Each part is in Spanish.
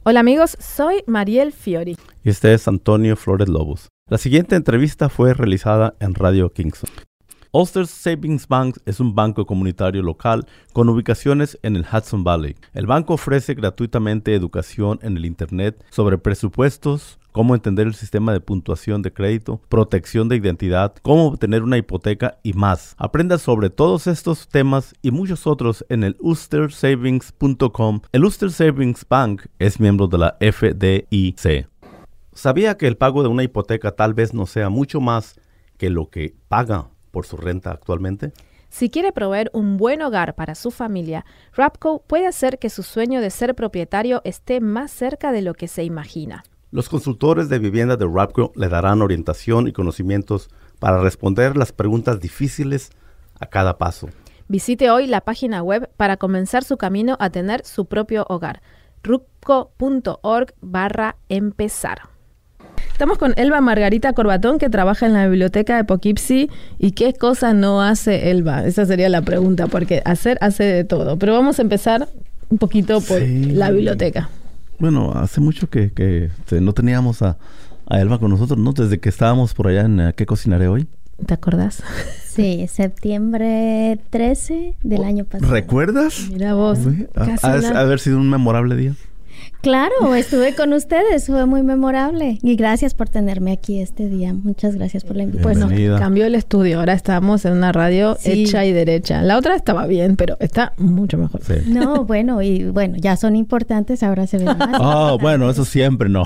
Hola amigos, soy Mariel Fiori. Y este es Antonio Flores Lobos. La siguiente entrevista fue realizada en Radio Kingston. Ulster Savings Bank es un banco comunitario local con ubicaciones en el Hudson Valley. El banco ofrece gratuitamente educación en el Internet sobre presupuestos, cómo entender el sistema de puntuación de crédito, protección de identidad, cómo obtener una hipoteca y más. Aprenda sobre todos estos temas y muchos otros en el ulstersavings.com. El Ulster Savings Bank es miembro de la FDIC. ¿Sabía que el pago de una hipoteca tal vez no sea mucho más que lo que paga por su renta actualmente? Si quiere proveer un buen hogar para su familia, Rapco puede hacer que su sueño de ser propietario esté más cerca de lo que se imagina. Los consultores de vivienda de Rapco le darán orientación y conocimientos para responder las preguntas difíciles a cada paso. Visite hoy la página web para comenzar su camino a tener su propio hogar. rapco.org/empezar. Estamos con Elba Margarita Corbatón, que trabaja en la biblioteca de Poughkeepsie. ¿Y qué cosa no hace Elba? Esa sería la pregunta, porque hace de todo. Pero vamos a empezar un poquito por la biblioteca. Bueno, hace mucho que no teníamos a Elba con nosotros, ¿no? Desde que estábamos por allá en ¿Qué cocinaré hoy? ¿Te acordás? Sí, septiembre 13 del año pasado. ¿Recuerdas? Mira vos. Ha haber sido un memorable día. Claro, estuve con ustedes, fue muy memorable. Y gracias por tenerme aquí este día. Muchas gracias por la invitación. Pues nos cambió el estudio, ahora estamos en una radio hecha y derecha. La otra estaba bien, pero está mucho mejor. Sí. No, bueno, ya son importantes, ahora se ven más. Bueno, eso siempre no.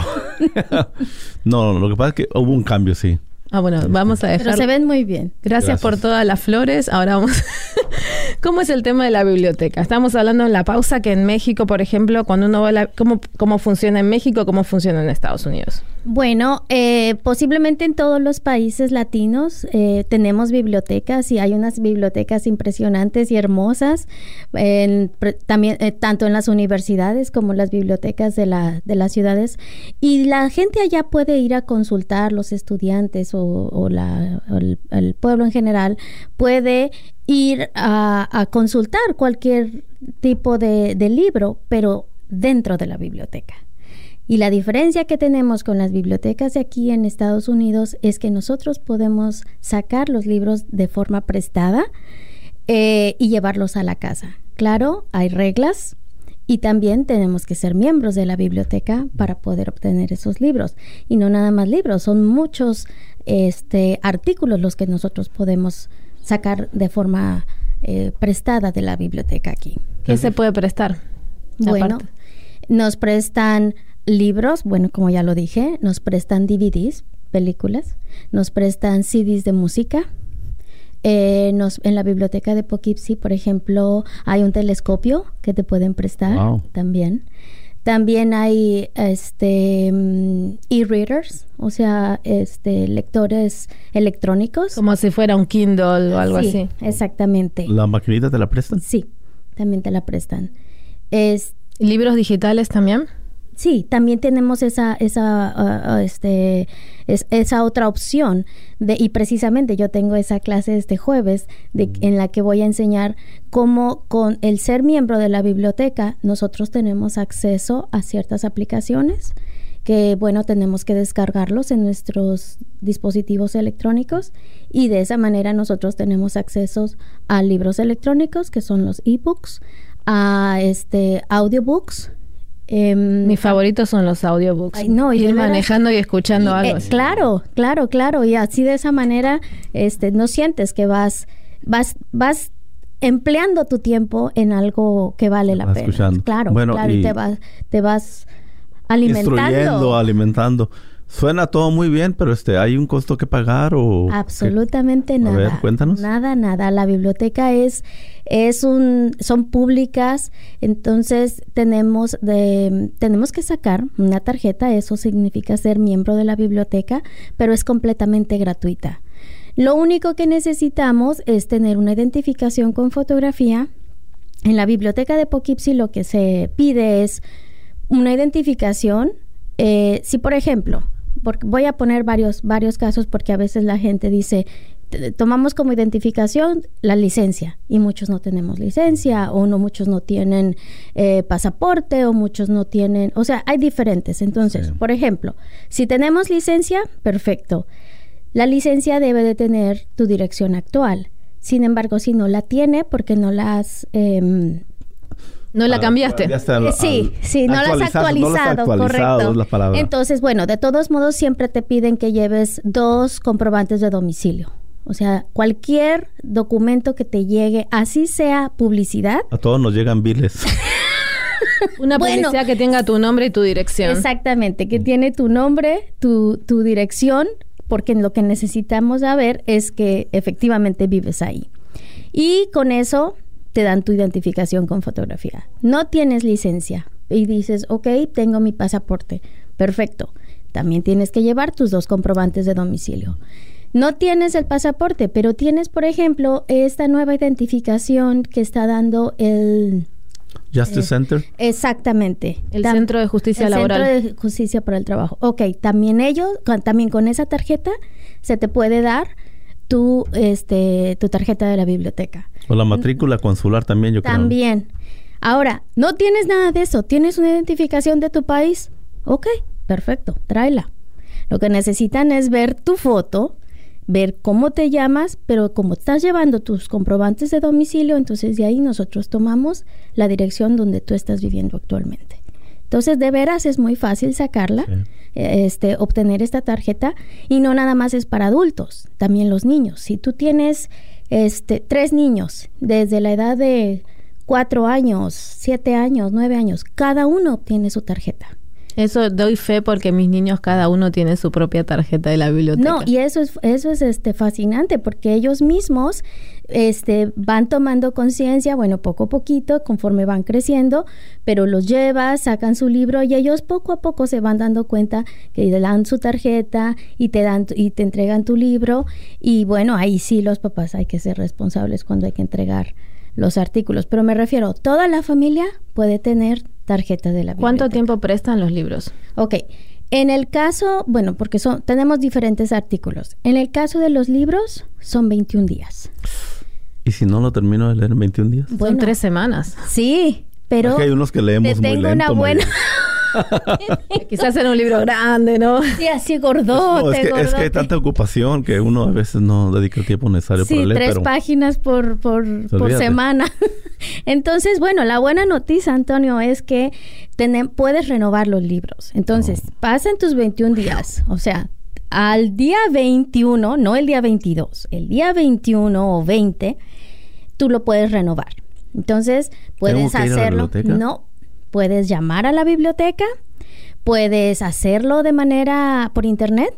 No, lo que pasa es que hubo un cambio, sí. Bueno, vamos a dejar. Pero se ven muy bien. Gracias por todas las flores. Ahora vamos. ¿Cómo es el tema de la biblioteca? Estamos hablando en la pausa que en México, por ejemplo, cuando uno va ¿cómo funciona en México, cómo funciona en Estados Unidos? Bueno, posiblemente en todos los países latinos tenemos bibliotecas y hay unas bibliotecas impresionantes y hermosas, también tanto en las universidades como las bibliotecas de las ciudades. Y la gente allá puede ir a consultar, los estudiantes o el pueblo en general puede ir a consultar cualquier tipo de libro, pero dentro de la biblioteca. Y la diferencia que tenemos con las bibliotecas de aquí en Estados Unidos es que nosotros podemos sacar los libros de forma prestada y llevarlos a la casa. Claro, hay reglas y también tenemos que ser miembros de la biblioteca para poder obtener esos libros. Y no nada más libros, son muchos artículos los que nosotros podemos sacar de forma prestada de la biblioteca aquí. ¿Qué se puede prestar? Bueno, nos prestan libros, bueno, como ya lo dije, nos prestan DVDs, películas, nos prestan CDs de música. En la biblioteca de Poughkeepsie, por ejemplo, hay un telescopio que te pueden prestar también. También hay e-readers, o sea, lectores electrónicos. Como si fuera un Kindle o algo así. Exactamente. ¿La maquinita te la prestan? Sí, también te la prestan. ¿Libros digitales también? Sí, también tenemos esa otra opción y precisamente yo tengo esa clase este jueves en la que voy a enseñar cómo con el ser miembro de la biblioteca nosotros tenemos acceso a ciertas aplicaciones que, bueno, tenemos que descargarlos en nuestros dispositivos electrónicos y de esa manera nosotros tenemos acceso a libros electrónicos que son los ebooks, a audiobooks. Mis favoritos son los audiobooks. Ir manejando y escuchando algo así. Claro. Y así de esa manera no sientes que vas empleando tu tiempo en algo que vale la pena. Escuchando. Claro, y te vas alimentando. Suena todo muy bien, pero ¿hay un costo que pagar o...? Absolutamente nada. A ver, cuéntanos. Nada. La biblioteca son públicas, entonces tenemos que sacar una tarjeta, eso significa ser miembro de la biblioteca, pero es completamente gratuita. Lo único que necesitamos es tener una identificación con fotografía. En la biblioteca de Poughkeepsie lo que se pide es una identificación. Si por ejemplo, voy a poner varios casos porque a veces la gente dice, tomamos como identificación la licencia, y muchos no tenemos licencia, o no, muchos no tienen pasaporte, o muchos no tienen, o sea, hay diferentes. Entonces, por ejemplo, si tenemos licencia, perfecto. La licencia debe de tener tu dirección actual. Sin embargo, si no la tiene, porque no la has... ¿No la cambiaste? Sí, no la has actualizado, correcto. Entonces, bueno, de todos modos siempre te piden que lleves 2 comprobantes de domicilio. O sea, cualquier documento que te llegue, así sea publicidad. A todos nos llegan biles. Una publicidad que tenga tu nombre y tu dirección. Exactamente, que tiene tu nombre, tu dirección, porque lo que necesitamos saber es que efectivamente vives ahí. Y con eso te dan tu identificación con fotografía. No tienes licencia y dices, ok, tengo mi pasaporte. Perfecto. También tienes que llevar tus 2 comprobantes de domicilio. No tienes el pasaporte, pero tienes, por ejemplo, esta nueva identificación que está dando el... Justice Center. Exactamente. El Centro de Justicia Laboral. El Centro de Justicia para el Trabajo. Ok, también también con esa tarjeta se te puede dar tu tarjeta de la biblioteca. O la matrícula consular también, yo creo. También. Ahora, no tienes nada de eso. ¿Tienes una identificación de tu país? Ok, perfecto, tráela. Lo que necesitan es ver tu foto, ver cómo te llamas, pero como estás llevando tus comprobantes de domicilio, entonces de ahí nosotros tomamos la dirección donde tú estás viviendo actualmente. Entonces, de veras es muy fácil sacarla, obtener esta tarjeta, y no nada más es para adultos, también los niños. Si tú tienes 3 niños desde la edad de 4 años, 7 años, 9 años, cada uno obtiene su tarjeta. Eso doy fe porque mis niños cada uno tiene su propia tarjeta de la biblioteca. No, y eso es fascinante porque ellos mismos van tomando conciencia, bueno, poco a poquito, conforme van creciendo, pero los llevas, sacan su libro y ellos poco a poco se van dando cuenta que le dan su tarjeta y te entregan tu libro. Y bueno, ahí sí los papás hay que ser responsables cuando hay que entregar los artículos, pero me refiero, toda la familia puede tener tarjeta de la biblioteca. ¿Cuánto tiempo prestan los libros? Ok, en el caso, bueno, porque tenemos diferentes artículos. En el caso de los libros, son 21 días. ¿Y si no lo termino de leer en 21 días? Bueno, son 3 semanas. Sí, pero... Aquí hay unos que leemos muy lento. Una buena... Quizás en un libro grande, ¿no? Sí, así gordote, no, es que hay tanta ocupación que uno a veces no dedica el tiempo necesario para leer. 3 páginas por semana. Entonces, bueno, la buena noticia, Antonio, es que puedes renovar los libros. Entonces, pasan tus 21 días, o sea, al día 21, no el día 22, el día 21 o 20, tú lo puedes renovar. Entonces, puedes hacerlo. No, puedes llamar a la biblioteca, puedes hacerlo de manera por internet,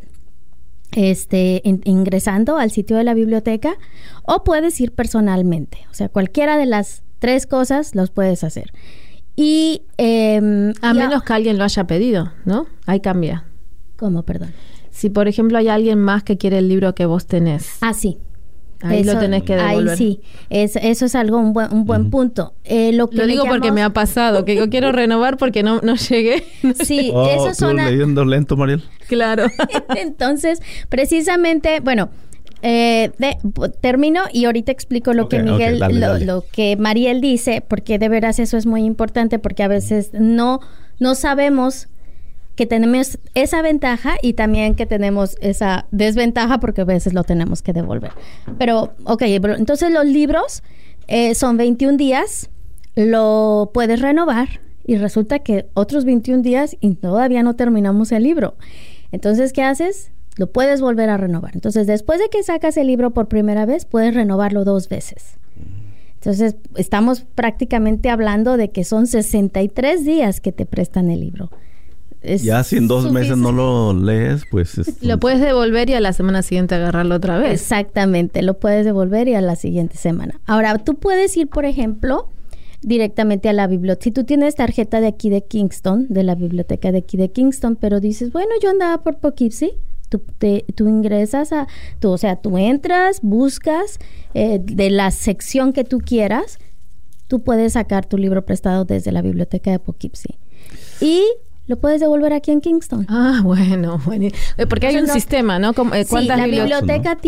ingresando al sitio de la biblioteca, o puedes ir personalmente. O sea, cualquiera de las 3 cosas los puedes hacer. Y a menos que alguien lo haya pedido, ¿no? Ahí cambia. ¿Cómo, perdón? Si, por ejemplo, hay alguien más que quiere el libro que vos tenés. Ah, sí. Ahí lo tenés que devolver. Ahí sí, eso es algo un buen punto. Lo digo porque me ha pasado, que yo quiero renovar porque no llegué. Sí, eso son... ¿Tú leyendo lento, Mariel? Claro. Entonces, precisamente, bueno, termino y ahorita explico lo que Miguel, dale. Lo que Mariel dice, porque de veras eso es muy importante, porque a veces no sabemos que tenemos esa ventaja y también que tenemos esa desventaja porque a veces lo tenemos que devolver. Pero, entonces los libros son 21 días, lo puedes renovar y resulta que otros 21 días y todavía no terminamos el libro. Entonces, ¿qué haces? Lo puedes volver a renovar. Entonces, después de que sacas el libro por primera vez, puedes renovarlo 2 veces. Entonces, estamos prácticamente hablando de que son 63 días que te prestan el libro. Ya si en 2 meses no lo lees, pues... Lo puedes devolver y a la semana siguiente agarrarlo otra vez. Exactamente, lo puedes devolver y a la siguiente semana. Ahora, tú puedes ir, por ejemplo, directamente a la biblioteca. Si tú tienes tarjeta de aquí de Kingston, de la biblioteca de aquí de Kingston, pero dices, bueno, yo andaba por Poughkeepsie, tú ingresas tú entras, buscas de la sección que tú quieras, tú puedes sacar tu libro prestado desde la biblioteca de Poughkeepsie. Y lo puedes devolver aquí en Kingston. Ah, bueno. Porque hay un sistema, ¿no? Sí, la biblioteca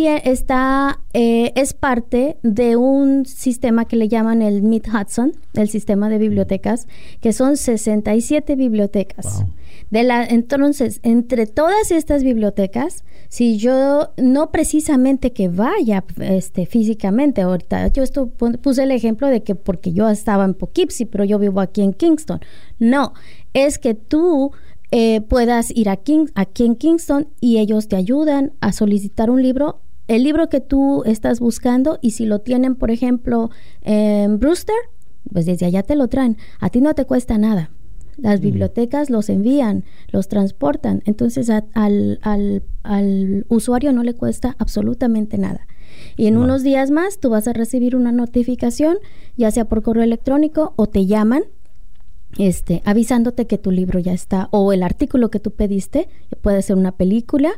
es parte de un sistema que le llaman el Mid-Hudson, el sistema de bibliotecas, que son 67 bibliotecas. Wow. Entonces, entre todas estas bibliotecas, si yo no precisamente que vaya físicamente, ahorita yo puse el ejemplo de que porque yo estaba en Poughkeepsie, pero yo vivo aquí en Kingston. No, es que tú puedas ir aquí en Kingston y ellos te ayudan a solicitar un libro, el libro que tú estás buscando, y si lo tienen, por ejemplo, en Brewster, pues desde allá te lo traen. A ti no te cuesta nada. Las bibliotecas los envían, los transportan. Entonces al usuario no le cuesta absolutamente nada. Y en unos días más tú vas a recibir una notificación, ya sea por correo electrónico o te llaman, avisándote que tu libro ya está, o el artículo que tú pediste, puede ser una película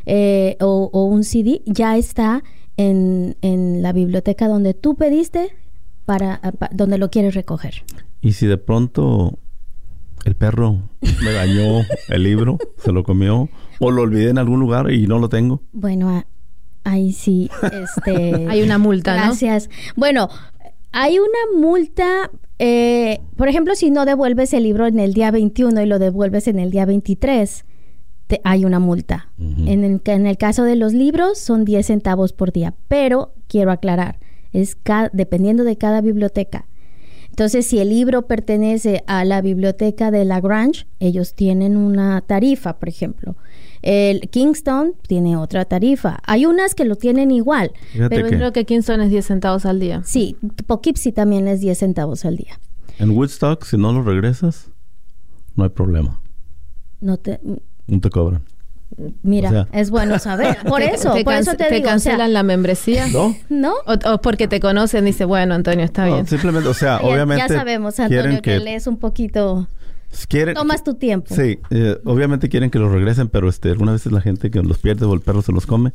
o un CD, ya está en la biblioteca donde tú pediste, donde lo quieres recoger. Y si de pronto el perro me dañó el libro, se lo comió, o lo olvidé en algún lugar y no lo tengo. Bueno, ahí sí, hay una multa, ¿no? Gracias. Bueno, hay una multa, por ejemplo, si no devuelves el libro en el día 21 y lo devuelves en el día 23, hay una multa. Uh-huh. En el caso de los libros son 10 centavos por día, pero quiero aclarar, es dependiendo de cada biblioteca. Entonces, si el libro pertenece a la biblioteca de La Grange, ellos tienen una tarifa, por ejemplo. El Kingston tiene otra tarifa. Hay unas que lo tienen igual. Pero creo que Kingston es 10 centavos al día. Sí, Poughkeepsie también es 10 centavos al día. En Woodstock, si no lo regresas, no hay problema. No te cobran. Mira, o sea, es bueno saber. Por eso te digo. ¿Te cancelan la membresía? ¿No? O porque te conocen, dice, bueno, Antonio, está bien. Simplemente, o sea, obviamente... Ya sabemos, Antonio, que lees un poquito... Tomas tu tiempo. Sí, obviamente quieren que los regresen, pero algunas veces la gente que los pierde o el perro se los come.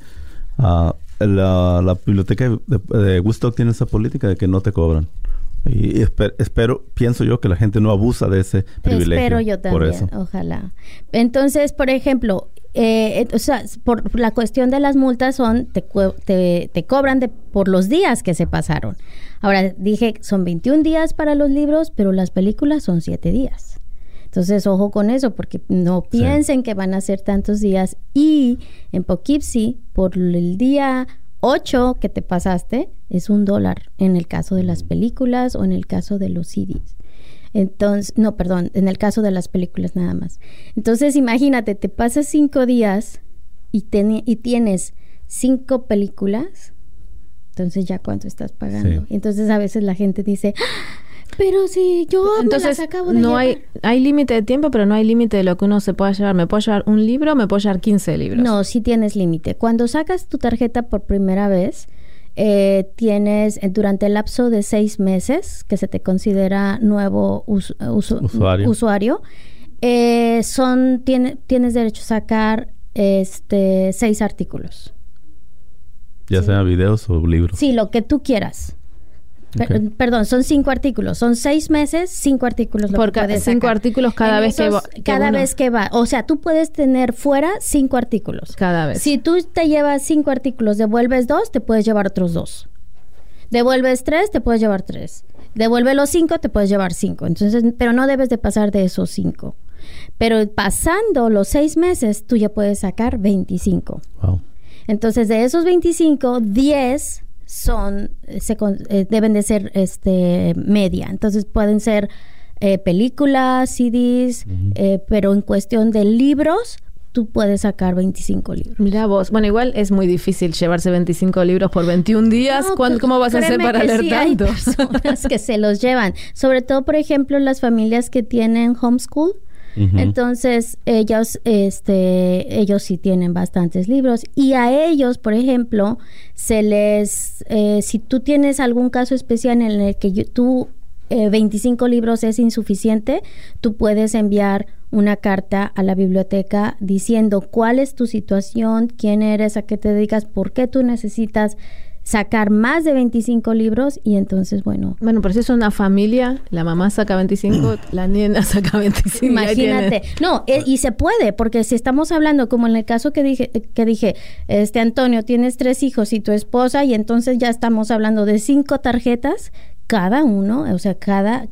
La biblioteca de Woodstock tiene esa política de que no te cobran. Y pienso yo que la gente no abusa de ese privilegio. Espero yo también, por eso. Ojalá. Entonces, por ejemplo, o sea, por la cuestión de las multas te cobran por los días que se pasaron. Ahora, dije, son 21 días para los libros, pero las películas son 7 días. Entonces, ojo con eso, porque no piensen que van a ser tantos días. Y en Poughkeepsie, por el día 8 que te pasaste, es $1 en el caso de las películas o en el caso de los CDs. Entonces, en el caso de las películas nada más. Entonces, imagínate, te pasas 5 días y tienes 5 películas, entonces ya cuánto estás pagando. Sí. Entonces, a veces la gente dice, pero si yo me las acabo de llevar. Hay límite de tiempo, pero no hay límite de lo que uno se pueda llevar. ¿Me puedo llevar un libro o me puedo llevar 15 libros? No, sí tienes límite. Cuando sacas tu tarjeta por primera vez, tienes durante el lapso de 6 meses, que se te considera nuevo usuario, tienes derecho a sacar 6 artículos. Ya sea videos o libros. Sí, lo que tú quieras. Okay. Perdón, son 5 artículos. Son 6 meses, 5 artículos. Por 5 artículos cada vez que va. O sea, tú puedes tener fuera 5 artículos. Cada vez. Si tú te llevas 5 artículos, devuelves 2, te puedes llevar otros 2. Devuelves 3, te puedes llevar 3. Devuelve los 5, te puedes llevar 5. Entonces, pero no debes de pasar de esos 5. Pero pasando los 6 meses, tú ya puedes sacar 25. Wow. Entonces, de esos 25, 10... deben de ser media. Entonces pueden ser películas, CDs, pero en cuestión de libros tú puedes sacar 25 libros. Mira vos, bueno, igual es muy difícil llevarse 25 libros por 21 días. No, ¿Cómo vas a hacer para leer tanto? Hay personas que se los llevan, sobre todo, por ejemplo, las familias que tienen homeschool. Uh-huh. Entonces ellos sí tienen bastantes libros y a ellos, por ejemplo, si tú tienes algún caso especial en el que 25 libros es insuficiente, tú puedes enviar una carta a la biblioteca diciendo cuál es tu situación, quién eres, a qué te dedicas, por qué tú necesitas sacar más de 25 libros y entonces, bueno. Bueno, pero si es una familia, la mamá saca 25, la niña saca 25. Imagínate. No, y se puede, porque si estamos hablando, como en el caso que dije, Antonio, tienes 3 hijos y tu esposa, y entonces ya estamos hablando de 5 tarjetas, cada uno, o sea, cada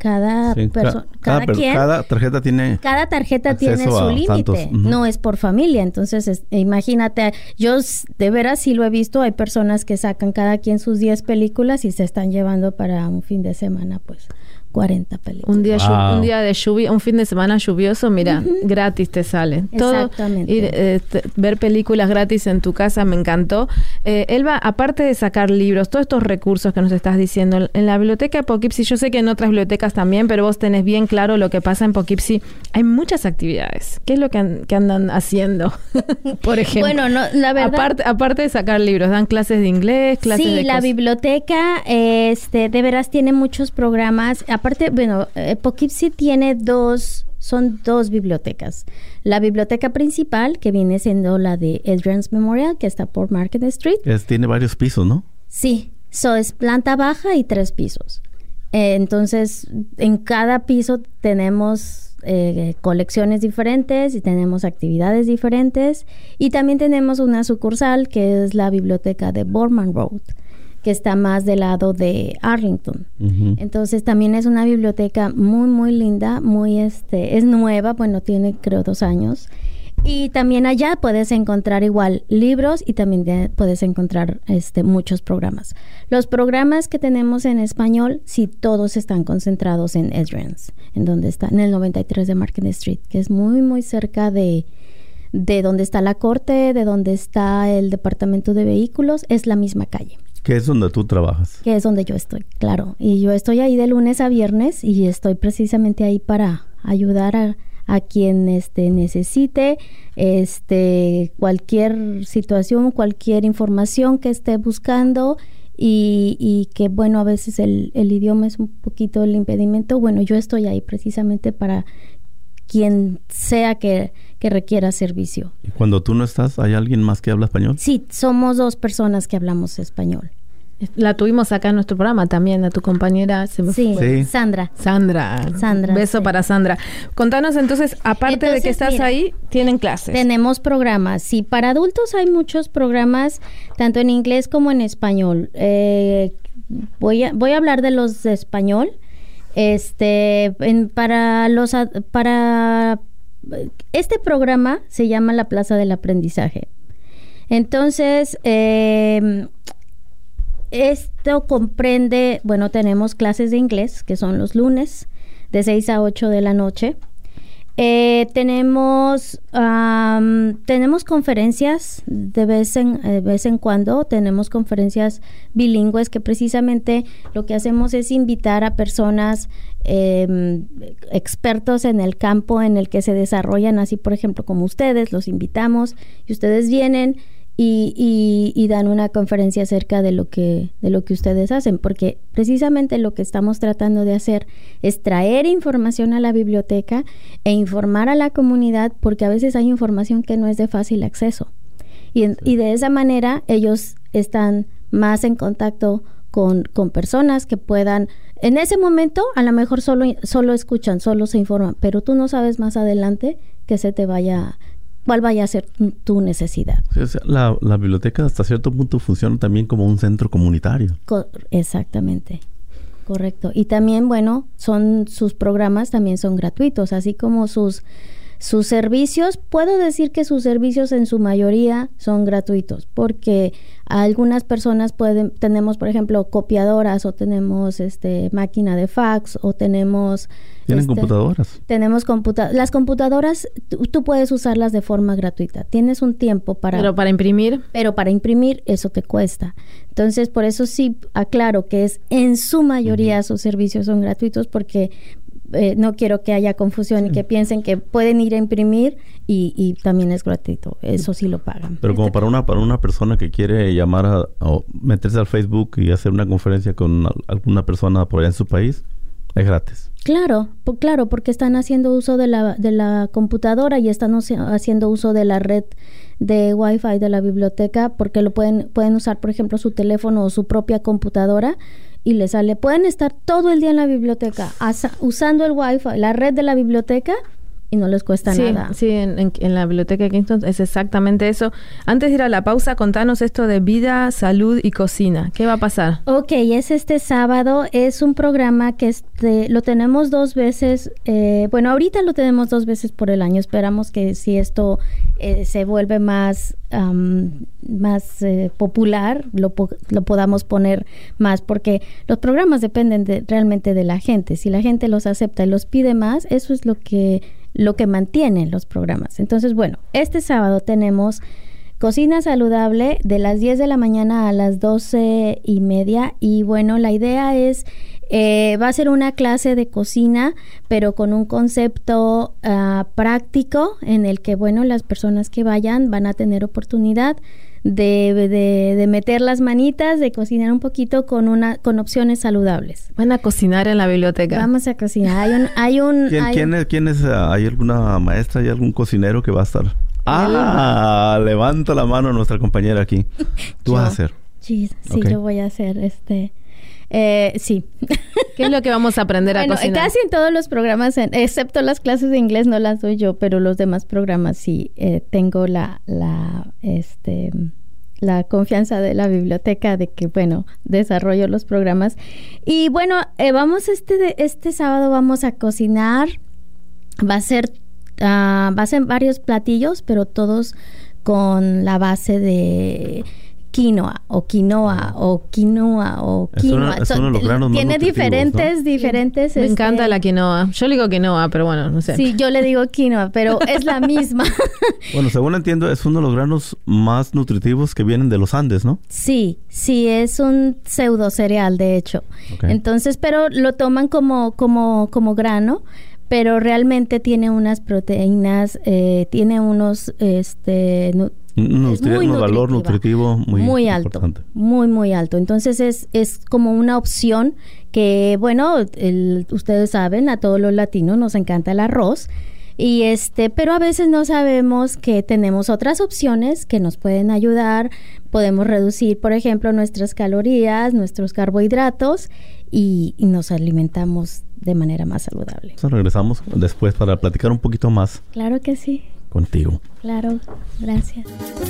tarjeta tiene su límite, no es por familia. Entonces, imagínate, yo de veras sí lo he visto, hay personas que sacan cada quien sus 10 películas y se están llevando para un fin de semana, pues, 40 películas. Un día de lluvia, un fin de semana lluvioso, mira, gratis te sale. Exactamente. Ir, ver películas gratis en tu casa, me encantó. Elba, aparte de sacar libros, todos estos recursos que nos estás diciendo, en la biblioteca de Poughkeepsie, yo sé que en otras bibliotecas también, pero vos tenés bien claro lo que pasa en Poughkeepsie. Hay muchas actividades. ¿Qué es lo que andan haciendo? Por ejemplo. Bueno, no, la verdad. Aparte de sacar libros, dan clases de inglés, clases de... Sí, la biblioteca, de veras tiene muchos programas. Aparte, bueno, Poughkeepsie tiene son dos bibliotecas. La biblioteca principal, que viene siendo la de Adrian's Memorial, que está por Market Street. Tiene varios pisos, ¿no? Sí, es planta baja y 3 pisos. Entonces, en cada piso tenemos colecciones diferentes y tenemos actividades diferentes. Y también tenemos una sucursal, que es la biblioteca de Boardman Road, que está más del lado de Arlington. Uh-huh. Entonces también es una biblioteca muy, muy linda, es nueva, bueno, tiene creo 2 años. Y también allá puedes encontrar igual libros y también puedes encontrar muchos programas. Los programas que tenemos en español, sí, todos están concentrados en Adrian's, en donde está, en el 93 de Market Street, que es muy, muy cerca de donde está la corte, de donde está el departamento de vehículos, es la misma calle. Que es donde tú trabajas. Que es donde yo estoy, claro. Y yo estoy ahí de lunes a viernes y estoy precisamente ahí para ayudar a quien necesite cualquier situación, cualquier información que esté buscando y que, bueno, a veces el idioma es un poquito el impedimento. Bueno, yo estoy ahí precisamente para quien sea que requiera servicio. ¿Y cuando tú no estás, hay alguien más que habla español? Sí, somos 2 personas que hablamos español. La tuvimos acá en nuestro programa también, a tu compañera. Sí. Sandra. Beso para Sandra. Contanos entonces, aparte de que estás ahí, ¿tienen clases? Tenemos programas. Sí, para adultos hay muchos programas, tanto en inglés como en español. Voy a hablar de los de español. Para este programa se llama la Plaza del Aprendizaje. Entonces, esto comprende, bueno, tenemos clases de inglés, que son los lunes, de 6 a 8 de la noche. Tenemos conferencias de vez en cuando, tenemos conferencias bilingües que precisamente lo que hacemos es invitar a personas expertos en el campo en el que se desarrollan, así por ejemplo como ustedes, los invitamos y ustedes vienen y dan una conferencia acerca de lo que ustedes hacen, porque precisamente lo que estamos tratando de hacer es traer información a la biblioteca e informar a la comunidad, porque a veces hay información que no es de fácil acceso y de esa manera ellos están más en contacto con personas que puedan, en ese momento a lo mejor solo escuchan, solo se informan, pero tú no sabes más adelante cuál vaya a ser tu necesidad. Sí, o sea, la biblioteca hasta cierto punto funciona también como un centro comunitario. Exactamente, correcto. Y también, bueno, sus programas también son gratuitos, así como sus servicios. Puedo decir que sus servicios en su mayoría son gratuitos, porque algunas personas tenemos, por ejemplo, copiadoras, o tenemos máquina de fax, o tenemos... ¿Tienen computadoras? Tenemos las computadoras, tú puedes usarlas de forma gratuita. Tienes un tiempo para... Pero para imprimir eso te cuesta. Entonces, por eso sí aclaro que en su mayoría sus servicios son gratuitos, porque no quiero que haya confusión y que piensen que pueden ir a imprimir y también es gratuito. Eso sí lo pagan. Pero como para una persona que quiere llamar o meterse al Facebook y hacer una conferencia con alguna persona por allá en su país, Es gratis. Claro, porque están haciendo uso de la computadora y están haciendo uso de la red de Wi-Fi de la biblioteca, porque lo pueden usar, por ejemplo, su teléfono o su propia computadora y les sale. Pueden estar todo el día en la biblioteca usando el Wi-Fi, la red de la biblioteca, y no les cuesta nada. Sí, en la biblioteca de Kingston es exactamente eso. Antes de ir a la pausa, contanos esto de vida, salud y cocina. ¿Qué va a pasar? Ok, es este sábado. Es un programa que lo tenemos 2 veces. Bueno, ahorita lo tenemos 2 veces por el año. Esperamos que si esto se vuelve más popular, lo podamos poner más, porque los programas dependen realmente de la gente. Si la gente los acepta y los pide más, eso es lo que mantiene los programas. Entonces, bueno, este sábado tenemos cocina saludable de las 10 de la mañana a las 12:30, y bueno, la idea es, va a ser una clase de cocina, pero con un concepto práctico, en el que, bueno, las personas que vayan van a tener oportunidad de meter las manitas, de cocinar un poquito con opciones saludables. Van a cocinar en la biblioteca. Vamos a cocinar. ¿Quién es? ¿Hay alguna maestra, hay algún cocinero que va a estar? Levanta la mano nuestra compañera aquí. ¿Tú vas a hacer? Sí, okay. Yo voy a hacer sí. ¿Qué es lo que vamos a aprender a cocinar? Casi en todos los programas, excepto las clases de inglés, no las doy yo, pero los demás programas sí. Tengo la confianza de la biblioteca de que, bueno, desarrollo los programas. Y bueno, vamos este sábado vamos a cocinar. Va a ser varios platillos, pero todos con la base de quinoa. Es uno de los granos más tiene nutritivos, diferentes. Me encanta la quinoa. Yo le digo quinoa, pero bueno, no sé. Sí, yo le digo quinoa, pero es la misma. Bueno, según entiendo, es uno de los granos más nutritivos que vienen de los Andes, ¿no? Sí, es un pseudo cereal, de hecho. Okay. Entonces, pero lo toman como grano, pero realmente tiene unas proteínas, tiene unos un valor nutritivo muy alto, importante. Muy alto. Entonces es como una opción que, bueno, ustedes saben, a todos los latinos nos encanta el arroz, y pero a veces no sabemos que tenemos otras opciones que nos pueden ayudar. Podemos reducir, por ejemplo, nuestras calorías, nuestros carbohidratos, y nos alimentamos de manera más saludable. Entonces regresamos después para platicar un poquito más. Claro que sí. Contigo. Claro, gracias.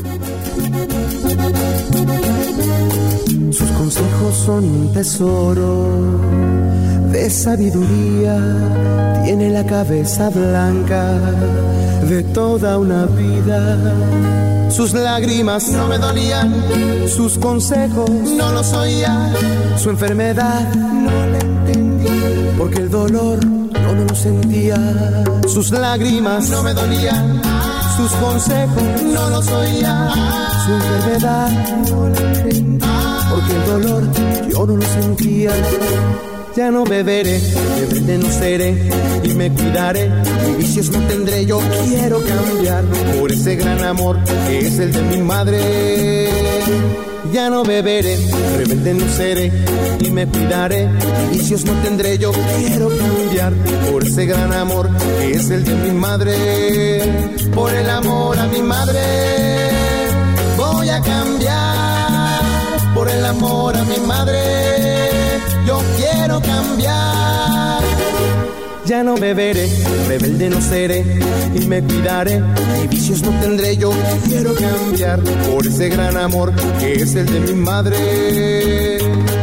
Sus consejos son un tesoro de sabiduría. Tiene la cabeza blanca de toda una vida. Sus lágrimas no me dolían, sus consejos no los oía. Su enfermedad no la entendí, porque el dolor yo no lo sentía. Sus lágrimas no me dolían, sus consejos no los oía. Su enfermedad no la entendí, porque el dolor yo no lo sentía. Ya no beberé, rebelde no seré y me cuidaré. Mis vicios no tendré, yo quiero cambiar por ese gran amor que es el de mi madre. Ya no beberé, rebelde no seré y me cuidaré. Mis vicios no tendré, yo quiero cambiar por ese gran amor que es el de mi madre. Por el amor a mi madre voy a cambiar. Por el amor a mi madre yo quiero cambiar. Ya no beberé, rebelde no seré y me cuidaré. Mis vicios no tendré, yo quiero cambiar por ese gran amor que es el de mi madre.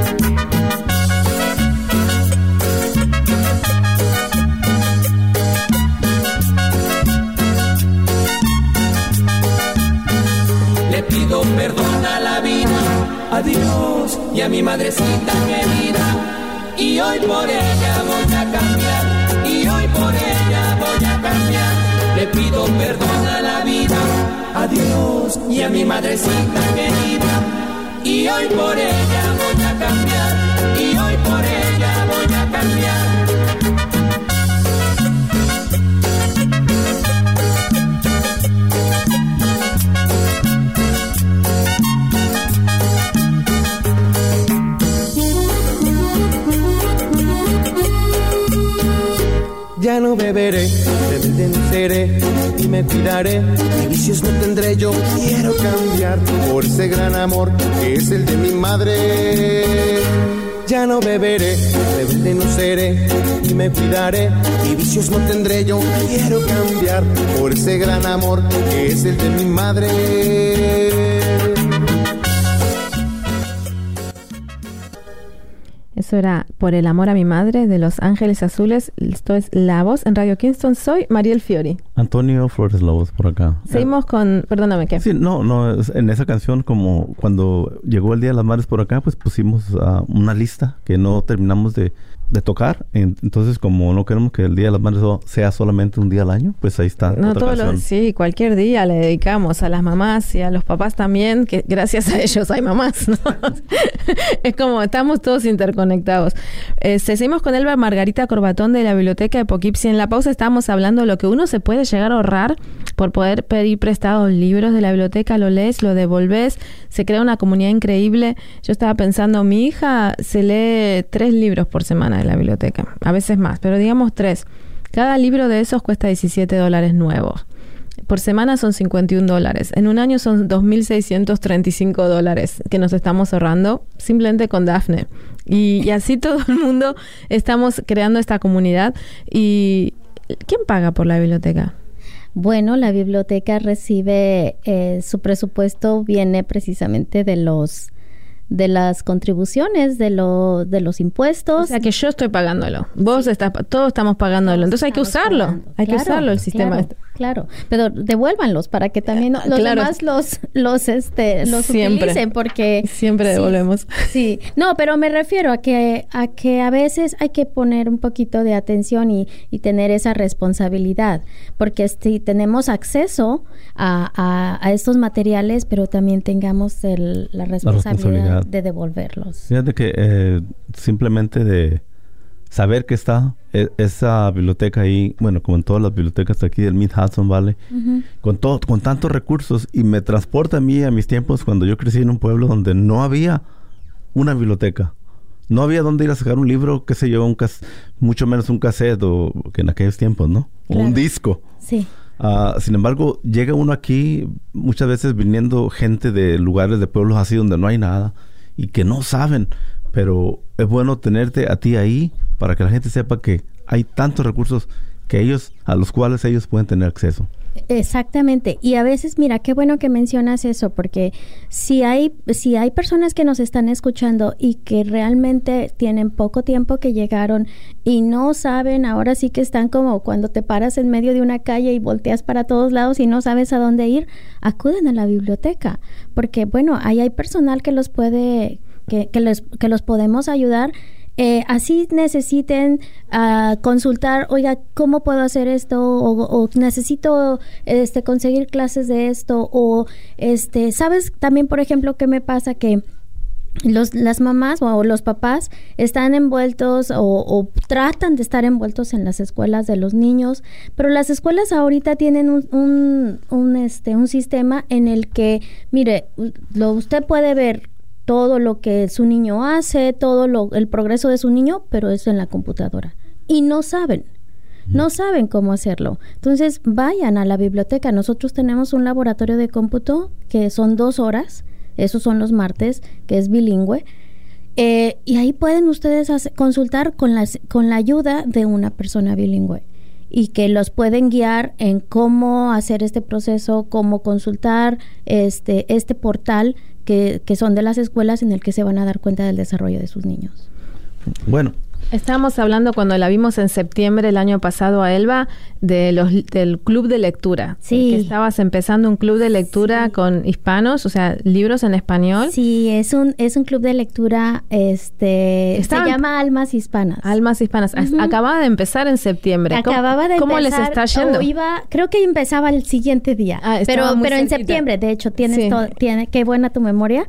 Le pido perdón a la vida, a Dios y a mi madrecita querida. Y hoy por ella voy a cambiar, y hoy por ella voy a cambiar. Le pido perdón a la vida, a Dios y a mi madrecita querida. Y hoy por ella voy a cambiar, y hoy por ella voy a cambiar. me cuidaré, y vicios no tendré. Yo quiero cambiar por ese gran amor que es el de mi madre. Ya no beberé, rebelde no seré, y me cuidaré, y vicios no tendré. Yo quiero cambiar por ese gran amor que es el de mi madre. Eso era Por el amor a mi madre, de Los Ángeles Azules. Esto es La Voz en Radio Kingston. Soy Mariel Fiori. Antonio Flores Lobos, por acá. Seguimos con... Perdóname, ¿qué? Sí, no, en esa canción, como cuando llegó el Día de las Madres por acá, pues pusimos una lista que no terminamos de tocar. Entonces, como no queremos que el Día de las Madres sea solamente un día al año, pues ahí está. No, sí, cualquier día le dedicamos a las mamás y a los papás también, que gracias a ellos hay mamás, ¿no? Es como, estamos todos interconectados. Seguimos con Elba Margarita Corbatón de la Biblioteca de Poughkeepsie. En la pausa estábamos hablando de lo que uno se puede llegar a ahorrar por poder pedir prestados libros de la biblioteca, lo lees, lo devolves, se crea una comunidad increíble. Yo estaba pensando, mi hija se lee 3 libros por semana de la biblioteca, a veces más, pero digamos 3. Cada libro de esos cuesta $17 nuevos. Por semana son $51. En un año son $2,635 que nos estamos ahorrando simplemente con Dafne. Y así todo el mundo estamos creando esta comunidad. ¿Y quién paga por la biblioteca? Bueno, la biblioteca recibe, su presupuesto viene precisamente de las contribuciones, de los impuestos. O sea, que yo estoy pagándolo. Vos estás, todos estamos pagándolo. Entonces hay que usarlo. Hay que usarlo el sistema. Claro, pero devuélvanlos para que también los demás los siempre utilicen, porque siempre devolvemos. Sí, no, pero me refiero a que a veces hay que poner un poquito de atención y tener esa responsabilidad, porque si tenemos acceso a estos materiales, pero también tengamos la responsabilidad de devolverlos. Fíjate que simplemente de saber que está esa biblioteca ahí, bueno, como en todas las bibliotecas de aquí del Mid-Hudson Valley, con tantos recursos, y me transporta a mí a mis tiempos cuando yo crecí en un pueblo donde no había una biblioteca. No había dónde ir a sacar un libro, qué sé yo, mucho menos un cassette, o que en aquellos tiempos, ¿no? Claro. O un disco. Sí. Sin embargo, llega uno aquí, muchas veces viniendo gente de lugares, de pueblos así donde no hay nada, y que no saben, pero es bueno tenerte a ti ahí para que la gente sepa que hay tantos recursos a los cuales ellos pueden tener acceso. Exactamente. Y a veces, mira, qué bueno que mencionas eso, porque si hay personas que nos están escuchando y que realmente tienen poco tiempo que llegaron y no saben, ahora sí que están como cuando te paras en medio de una calle y volteas para todos lados y no sabes a dónde ir, acuden a la biblioteca, porque bueno, ahí hay personal que los puede, que los podemos ayudar. Así necesiten consultar, oiga, ¿cómo puedo hacer esto? O necesito conseguir clases de esto, o ¿sabes también, por ejemplo, qué me pasa? Que las mamás o los papás están envueltos o tratan de estar envueltos en las escuelas de los niños, pero las escuelas ahorita tienen un sistema en el que, mire, usted puede ver todo lo que su niño hace, el progreso de su niño, pero eso en la computadora. Y no saben cómo hacerlo. Entonces, vayan a la biblioteca. Nosotros tenemos un laboratorio de cómputo que son 2 horas, esos son los martes, que es bilingüe, y ahí pueden ustedes consultar con la ayuda de una persona bilingüe, y que los pueden guiar en cómo hacer este proceso, cómo consultar este portal que son de las escuelas, en el que se van a dar cuenta del desarrollo de sus niños. Bueno. Estábamos hablando cuando la vimos en septiembre el año pasado a Elba del club de lectura. Sí. Que estabas empezando un club de lectura con hispanos, o sea, libros en español. Sí, es un club de lectura, se llama Almas Hispanas. Almas Hispanas. Acababa de empezar en septiembre. ¿Cómo les está yendo? Creo que empezaba el siguiente día. Pero en septiembre, de hecho, qué buena tu memoria.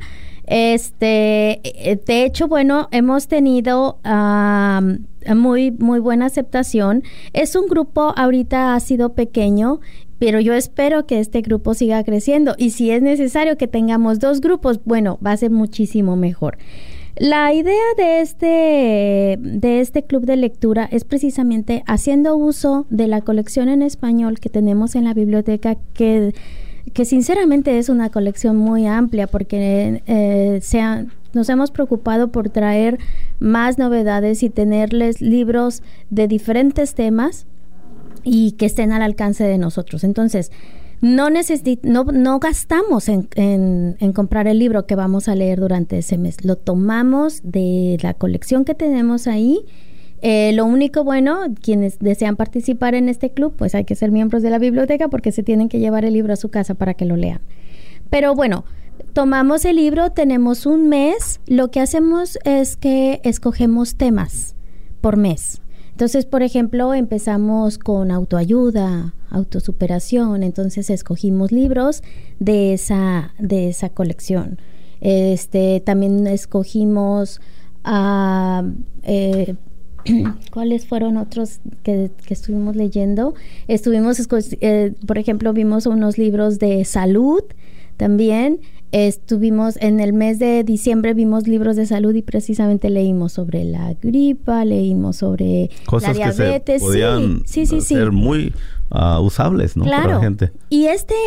De hecho, bueno, hemos tenido muy, muy buena aceptación. Es un grupo, ahorita ha sido pequeño, pero yo espero que este grupo siga creciendo. Y si es necesario que tengamos 2 grupos, bueno, va a ser muchísimo mejor. La idea de este club de lectura es precisamente haciendo uso de la colección en español que tenemos en la biblioteca, que sinceramente es una colección muy amplia, porque nos hemos preocupado por traer más novedades y tenerles libros de diferentes temas y que estén al alcance de nosotros. Entonces, no gastamos en comprar el libro que vamos a leer durante ese mes. Lo tomamos de la colección que tenemos ahí. Lo único bueno, quienes desean participar en este club, pues hay que ser miembros de la biblioteca, porque se tienen que llevar el libro a su casa para que lo lean. Pero bueno, tomamos el libro, tenemos un mes. Lo que hacemos es que escogemos temas por mes. Entonces, por ejemplo, empezamos con autoayuda, autosuperación. Entonces escogimos libros de esa colección. También escogimos ¿cuáles fueron otros que estuvimos leyendo? Por ejemplo, vimos unos libros de salud también. Estuvimos en el mes de diciembre, vimos libros de salud y precisamente leímos sobre la gripa, leímos sobre cosas la diabetes. Que se podían ser muy usables, ¿no? Claro. Para la gente. Y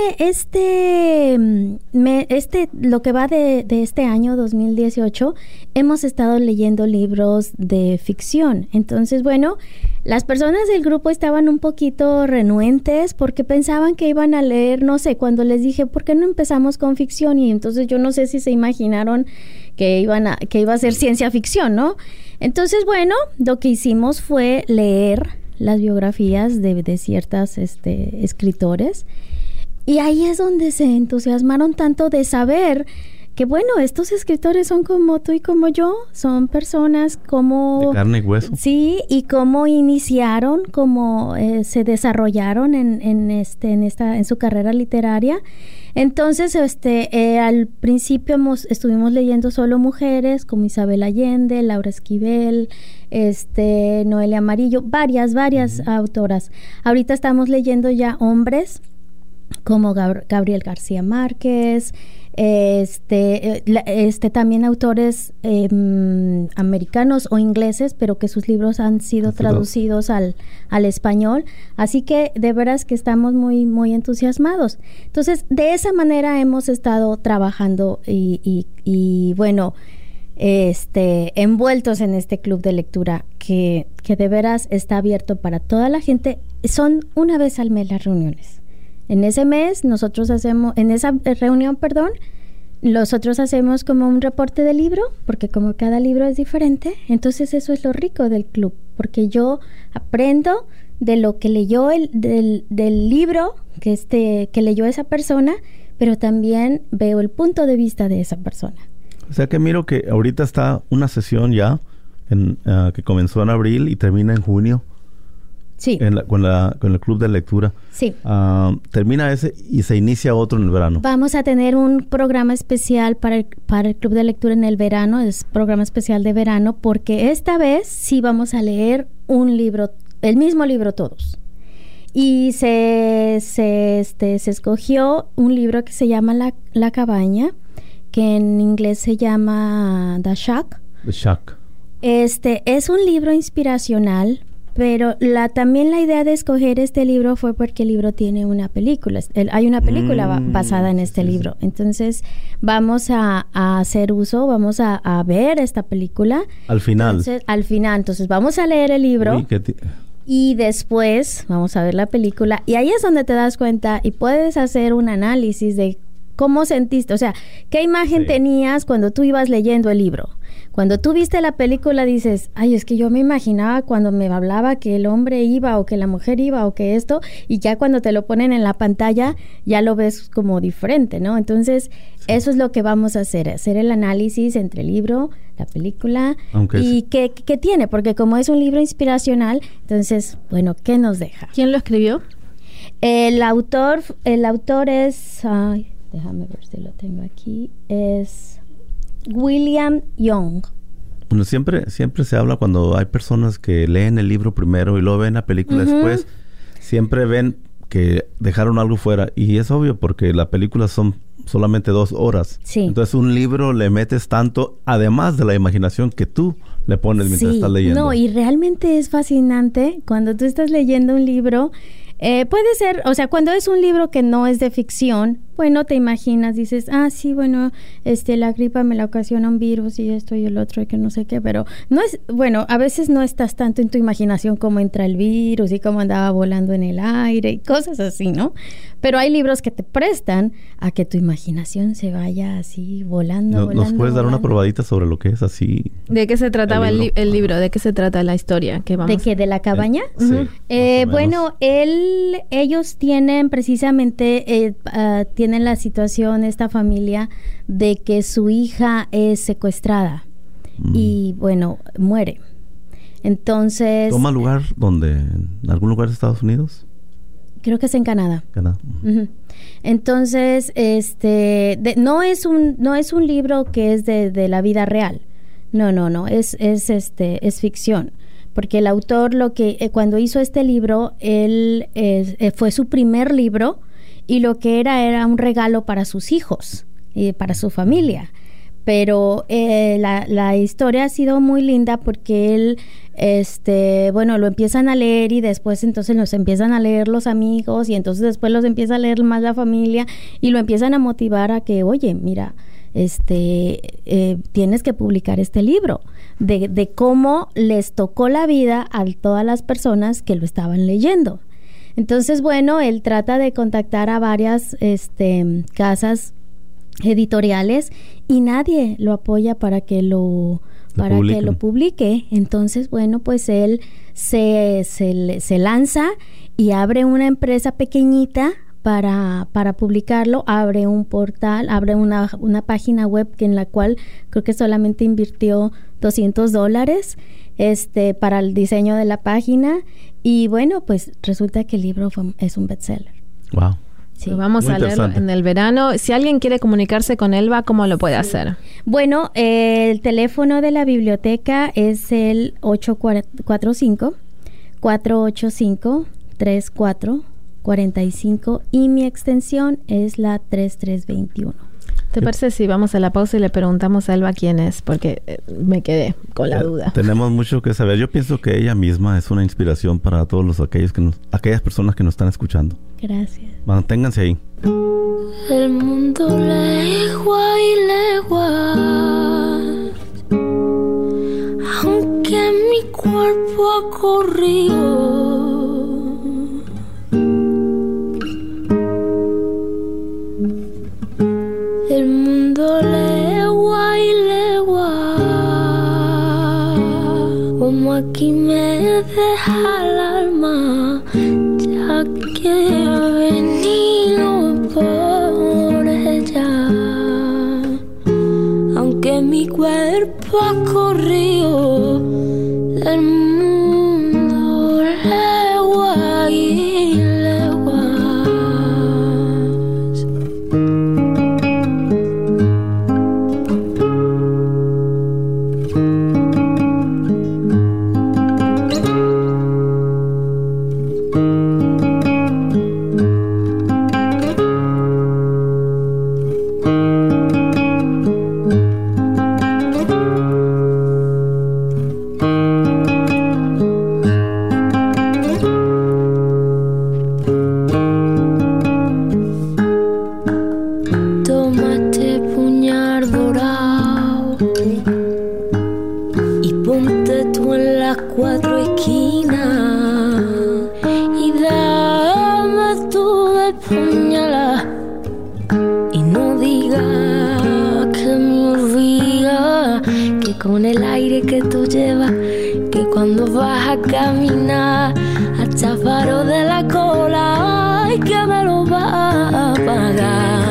lo que va de este año 2018, hemos estado leyendo libros de ficción. Entonces, bueno, las personas del grupo estaban un poquito renuentes porque pensaban que iban a leer, no sé, cuando les dije, ¿por qué no empezamos con ficción? Y entonces yo no sé si se imaginaron que iba a ser ciencia ficción, ¿no? Entonces, bueno, lo que hicimos fue leer las biografías de ciertas escritores, y ahí es donde se entusiasmaron tanto de saber que, bueno, estos escritores son como tú y como yo, son personas como... de carne y hueso. Sí, y cómo iniciaron, cómo se desarrollaron en su carrera literaria. Entonces, al principio estuvimos leyendo solo mujeres, como Isabel Allende, Laura Esquivel, Noelia Amarillo, varias autoras. Ahorita estamos leyendo ya hombres, como Gabriel García Márquez, también autores americanos o ingleses, pero que sus libros han sido traducidos al español. Así que de veras que estamos muy, muy entusiasmados. Entonces, de esa manera hemos estado trabajando y bueno, envueltos en este club de lectura que de veras está abierto para toda la gente. Son una vez al mes las reuniones. En ese mes nosotros hacemos como un reporte del libro, porque como cada libro es diferente, entonces eso es lo rico del club, porque yo aprendo de lo que leyó del libro que leyó esa persona, pero también veo el punto de vista de esa persona. O sea que miro que ahorita está una sesión ya que comenzó en abril y termina en junio. Sí. Con el club de lectura. Sí. Termina ese y se inicia otro en el verano. Vamos a tener un programa especial para el club de lectura en el verano, es programa especial de verano, porque esta vez sí vamos a leer un libro, el mismo libro todos. Y se escogió un libro que se llama La cabaña, que en inglés se llama The Shack. The Shack. Es un libro inspiracional, pero también la idea de escoger este libro fue porque el libro tiene una película. Hay una película basada en este libro. Entonces, vamos a hacer uso, vamos a ver esta película. Al final. Entonces, vamos a leer el libro. Uy, y después vamos a ver la película. Y ahí es donde te das cuenta y puedes hacer un análisis de cómo sentiste. O sea, ¿qué imagen tenías cuando tú ibas leyendo el libro? Cuando tú viste la película dices, ay, es que yo me imaginaba cuando me hablaba que el hombre iba o que la mujer iba o que esto, y ya cuando te lo ponen en la pantalla ya lo ves como diferente, ¿no? Entonces, eso es lo que vamos a hacer el análisis entre el libro, la película y qué tiene, porque como es un libro inspiracional, entonces, bueno, ¿qué nos deja? ¿Quién lo escribió? El autor es, déjame ver si lo tengo aquí, es William Young. Bueno, siempre se habla cuando hay personas que leen el libro primero y luego ven la película después, siempre ven que dejaron algo fuera, y es obvio porque las películas son solamente 2 horas. Sí. Entonces un libro le metes tanto, además de la imaginación que tú le pones mientras estás leyendo. No, y realmente es fascinante cuando tú estás leyendo un libro. Puede ser, o sea, cuando es un libro que no es de ficción, bueno, te imaginas, dices, sí, bueno, la gripa me la ocasiona un virus y esto y el otro y que no sé qué, pero no es, bueno, a veces no estás tanto en tu imaginación como entra el virus y cómo andaba volando en el aire y cosas así, ¿no? Pero hay libros que te prestan a que tu imaginación se vaya así volando. ¿Nos puedes dar una probadita sobre lo que es así? ¿De qué se trataba el libro? ¿De qué se trata la historia? ¿De qué? ¿De la cabaña? Sí. Bueno, ellos tienen precisamente, tienen la situación, esta familia, de que su hija es secuestrada y, bueno, muere. Entonces... ¿Toma lugar donde? ¿En algún lugar de Estados Unidos? Creo que es en Canadá. Canadá. Uh-huh. Entonces, no es un libro que es de la vida real. No, es ficción. Porque el autor cuando hizo este libro, él fue su primer libro y lo que era un regalo para sus hijos y para su familia. Pero la historia ha sido muy linda porque él, bueno, lo empiezan a leer y después entonces los empiezan a leer los amigos y entonces después los empieza a leer más la familia y lo empiezan a motivar a que, oye, mira, tienes que publicar este libro de cómo les tocó la vida a todas las personas que lo estaban leyendo. Entonces, bueno, él trata de contactar a varias casas editoriales y nadie lo apoya para que lo publique. Entonces, bueno, pues él se lanza y abre una empresa pequeñita para publicarlo, abre un portal, abre una página web en la cual creo que solamente invirtió $200 para el diseño de la página y bueno, pues resulta que el libro es un bestseller. Wow. Sí. Vamos a leerlo en el verano. Si alguien quiere comunicarse con Elba, ¿cómo lo puede hacer? Bueno, el teléfono de la biblioteca es el 845-485-3445 y mi extensión es la 3321. ¿Te parece si vamos a la pausa y le preguntamos a Elba quién es? Porque me quedé con la duda. Tenemos mucho que saber. Yo pienso que ella misma es una inspiración para todos aquellas personas que nos están escuchando. Gracias. Manténganse ahí. El mundo legua y leguas, aunque mi cuerpo ha corrido. El mundo legua y legua, como aquí me deja el alma, ya que he venido por ella. Aunque mi cuerpo ha corrido del mundo legua y leguas. Con el aire que tú llevas, que cuando vas a caminar hasta el faro de la cola, ay, que me lo va a pagar.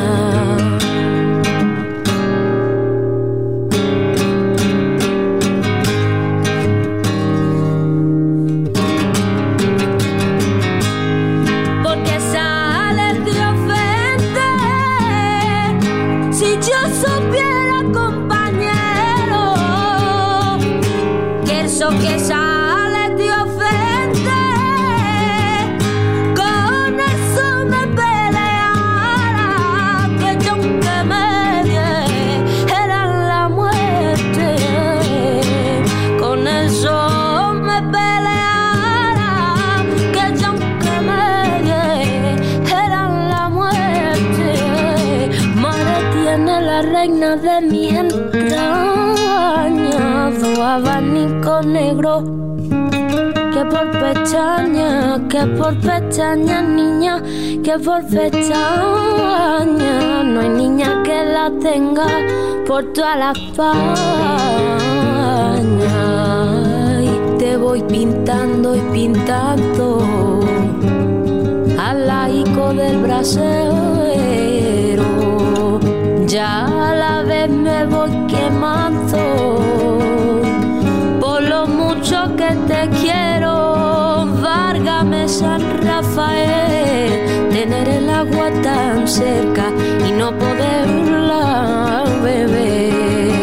Porque sales de ofender, si yo supiera, compañero, eso que sale de ofender, con eso me peleara, que yo reina de mi entraña, dos abanicos negros que por pestaña, niña, que por pestaña, no hay niña que la tenga por toda la España. Y te voy pintando y pintando al laico del brasero, ya a la vez me voy quemando por lo mucho que te quiero. Válgame San Rafael, tener el agua tan cerca y no poderla beber.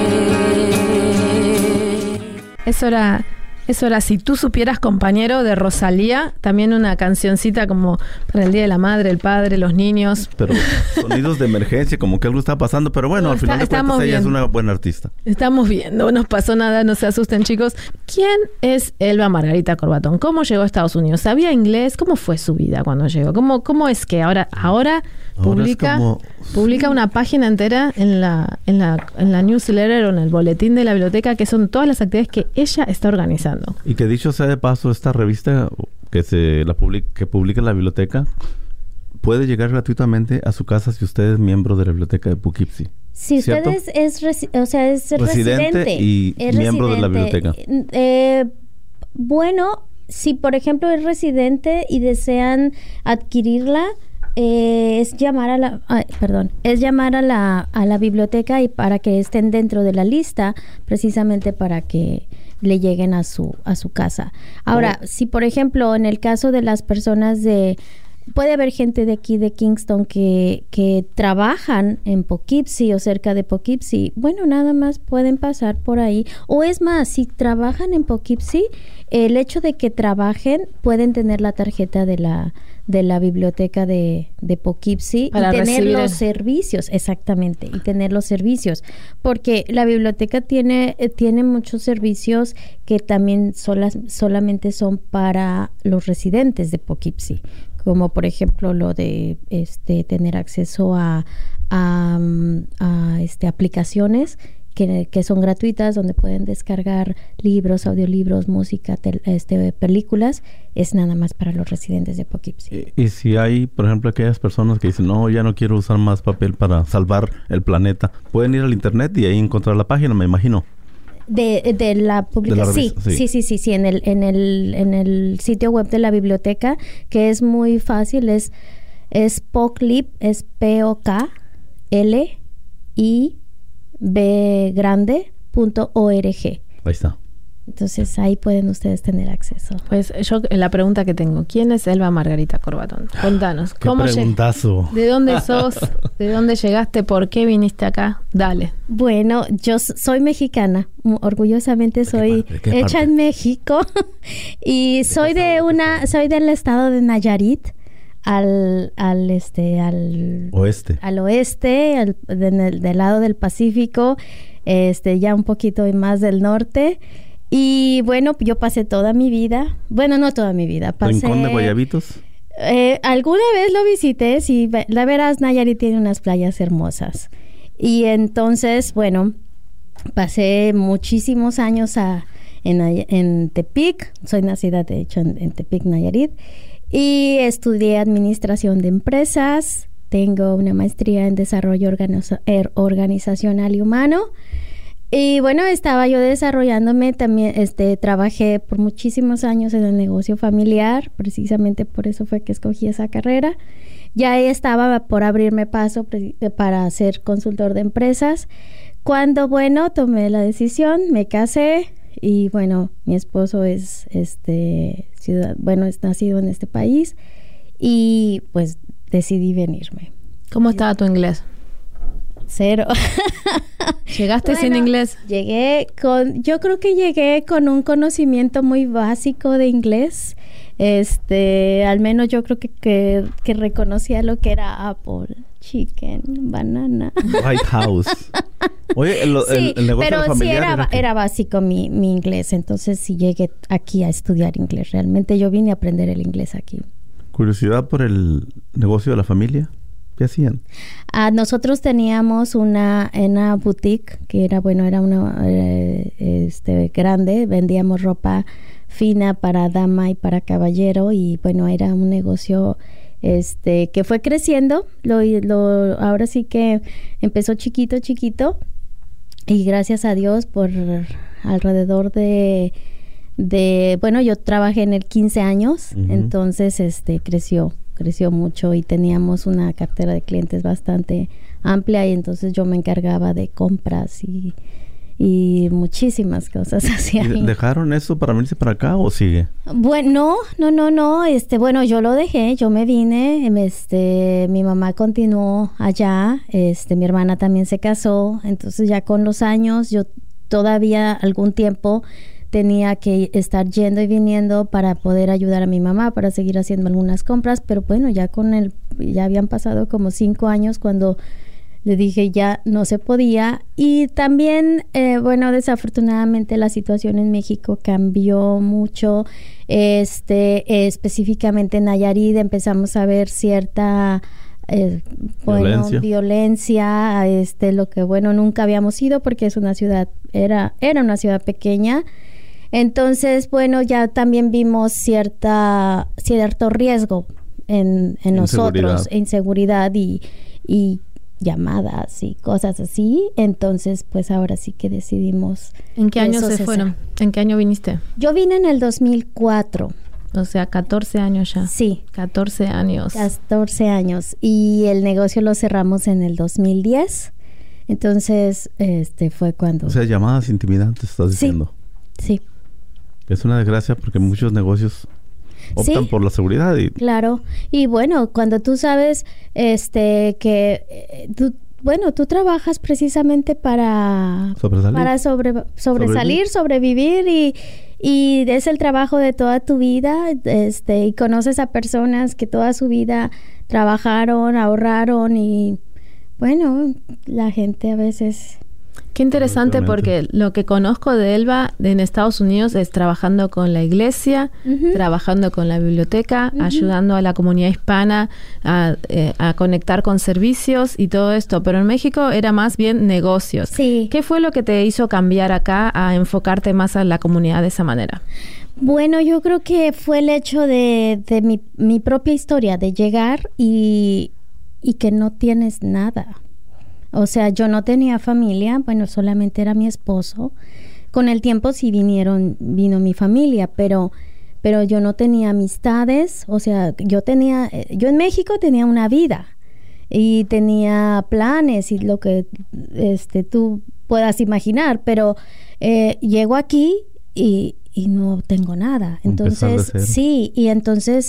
Eso era Si tú supieras, compañero, de Rosalía. También una cancioncita como para el Día de la Madre, el Padre, los niños. Pero sonidos de emergencia, como que algo está pasando. Pero bueno, al final de cuentas ella es una buena artista. Estamos bien, no nos pasó nada, no se asusten, chicos. ¿Quién es Elba Margarita Corbatón? ¿Cómo llegó a Estados Unidos? ¿Sabía inglés? ¿Cómo fue su vida cuando llegó? ¿Cómo es que ahora publica una página entera en la newsletter o en el boletín de la biblioteca, que son todas las actividades que ella está organizando? Y que dicho sea de paso, esta revista que publica la biblioteca puede llegar gratuitamente a su casa si usted es miembro de la biblioteca de Poughkeepsie. Si usted es residente y es miembro de la biblioteca. Bueno, si por ejemplo es residente y desean adquirirla, es llamar a la biblioteca y para que estén dentro de la lista, precisamente para que le lleguen a su casa. Ahora, si por ejemplo en el caso de las personas puede haber gente de aquí de Kingston que trabajan en Poughkeepsie o cerca de Poughkeepsie, bueno, nada más pueden pasar por ahí. O es más, si trabajan en Poughkeepsie, el hecho de que trabajen, pueden tener la tarjeta de la biblioteca de Poughkeepsie para y tener recibir los servicios, exactamente, y tener los servicios, porque la biblioteca tiene muchos servicios que también solamente son para los residentes de Poughkeepsie, como por ejemplo lo de tener acceso a aplicaciones que son gratuitas, donde pueden descargar libros, audiolibros, música, películas. Es nada más para los residentes de Poughkeepsie. Y si hay, por ejemplo, aquellas personas que dicen, no, ya no quiero usar más papel para salvar el planeta, pueden ir al internet y ahí encontrar la página, me imagino. De la publicación, sí, en el sitio web de la biblioteca, que es muy fácil, es POCLIB, es POKLIBgrande.org. Ahí está. Entonces ahí pueden ustedes tener acceso. Pues yo, la pregunta que tengo, ¿quién es Elba Margarita Corbatón? Contanos. ¡Qué preguntazo! ¿De dónde sos? ¿De dónde llegaste? ¿Por qué viniste acá? Dale. Bueno, yo soy mexicana. Orgullosamente soy hecha en México. Y soy del estado de Nayarit. Al oeste. Al oeste, del lado del Pacífico, ya un poquito más del norte. Y bueno, yo pasé toda mi vida, bueno, no toda mi vida, pasé... ¿Rincón de Guayabitos? Alguna vez lo visité, sí, la veras, Nayarit tiene unas playas hermosas. Y entonces, bueno, pasé muchísimos años en Tepic, soy nacida de hecho en Tepic, Nayarit, y estudié administración de empresas, tengo una maestría en desarrollo organizacional y humano. Y bueno, estaba yo desarrollándome también, trabajé por muchísimos años en el negocio familiar, precisamente por eso fue que escogí esa carrera. Ya estaba por abrirme paso para ser consultor de empresas, cuando, bueno, tomé la decisión, me casé y, bueno, mi esposo es nacido en este país y, pues, decidí venirme. ¿Cómo estaba tu inglés? Cero. ¿Llegaste sin inglés? Yo creo que llegué con un conocimiento muy básico de inglés. Al menos yo creo que reconocía lo que era apple, chicken, banana. White House. Oye, el negocio familiar era básico mi inglés. Entonces sí llegué aquí a estudiar inglés. Realmente yo vine a aprender el inglés aquí. ¿Curiosidad por el negocio de la familia? ¿Qué hacían? Nosotros teníamos una boutique que era una grande. Vendíamos ropa fina para dama y para caballero, y bueno, era un negocio que fue creciendo. Ahora sí que empezó chiquito, y gracias a Dios por alrededor de bueno, yo trabajé en el 15 años, entonces creció mucho y teníamos una cartera de clientes bastante amplia, y entonces yo me encargaba de compras y muchísimas cosas así. ¿Dejaron eso para venirse para acá o sigue? Bueno, no. Bueno, yo lo dejé, yo me vine, mi mamá continuó allá, mi hermana también se casó, entonces ya con los años yo todavía algún tiempo tenía que estar yendo y viniendo para poder ayudar a mi mamá, para seguir haciendo algunas compras, pero bueno, ya habían pasado como 5 años cuando le dije ya no se podía. Y también, bueno, desafortunadamente la situación en México cambió mucho, específicamente en Nayarit empezamos a ver cierta violencia, lo que bueno nunca habíamos ido porque es una ciudad, era una ciudad pequeña. Entonces, bueno, ya también vimos cierto riesgo en nosotros, inseguridad y llamadas y cosas así. Entonces, pues ahora sí que decidimos. ¿En qué año se fueron? ¿En qué año viniste? Yo vine en el 2004. O sea, 14 años ya. Sí. 14 años. 14 años. Y el negocio lo cerramos en el 2010. Entonces, fue cuando... O sea, llamadas intimidantes, estás diciendo. Sí. Es una desgracia porque muchos negocios optan por la seguridad. Claro. Y bueno, cuando tú sabes que tú trabajas precisamente para sobresalir, sobrevivir, y es el trabajo de toda tu vida, y conoces a personas que toda su vida trabajaron, ahorraron, y bueno, la gente a veces... Qué interesante, porque lo que conozco de Elba en Estados Unidos es trabajando con la iglesia, trabajando con la biblioteca, ayudando a la comunidad hispana a conectar con servicios y todo esto, pero en México era más bien negocios. Sí. ¿Qué fue lo que te hizo cambiar acá a enfocarte más a la comunidad de esa manera? Bueno, yo creo que fue el hecho de mi propia historia, de llegar y que no tienes nada. O sea, yo no tenía familia, bueno, solamente era mi esposo. Con el tiempo sí vino mi familia, pero yo no tenía amistades. O sea, yo en México tenía una vida y tenía planes y lo que tú puedas imaginar, pero llego aquí y no tengo nada. Entonces, sí, y entonces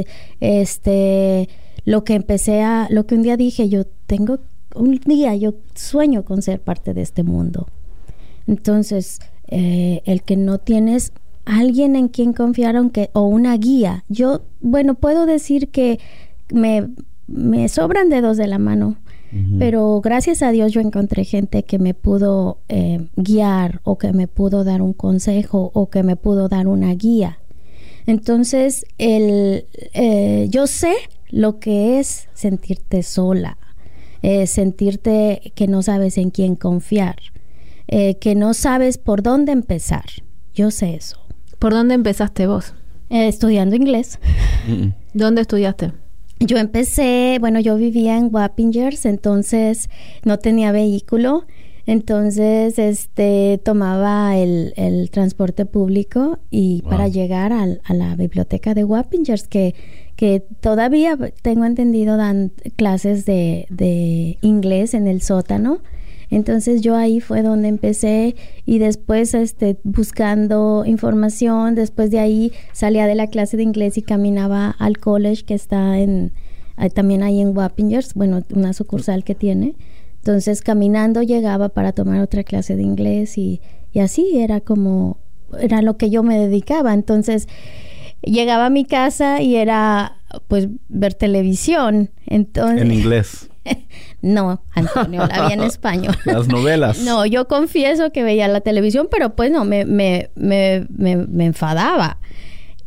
lo que un día dije, un día yo sueño con ser parte de este mundo. Entonces, el que no tienes alguien en quien confiar, o una guía. Yo, bueno, puedo decir que me sobran dedos de la mano, pero gracias a Dios yo encontré gente que me pudo guiar, o que me pudo dar un consejo, o que me pudo dar una guía. Entonces, yo sé lo que es sentirte sola. Sentirte que no sabes en quién confiar, que no sabes por dónde empezar. Yo sé eso. ¿Por dónde empezaste vos? Estudiando inglés. ¿Dónde estudiaste? Yo empecé, bueno, yo vivía en Wappingers, entonces no tenía vehículo, entonces tomaba el transporte público y para llegar a la biblioteca de Wappingers, que todavía tengo entendido dan clases de inglés en el sótano. Entonces yo ahí fue donde empecé, y después buscando información. Después de ahí salía de la clase de inglés y caminaba al college que está también ahí en Wappingers, bueno, una sucursal que tiene. Entonces caminando llegaba para tomar otra clase de inglés, y así era lo que yo me dedicaba. Entonces llegaba a mi casa y era pues ver televisión. Entonces, ¿en inglés? No, Antonio, la veía en español. Las novelas. No, yo confieso que veía la televisión, pero pues no, me enfadaba.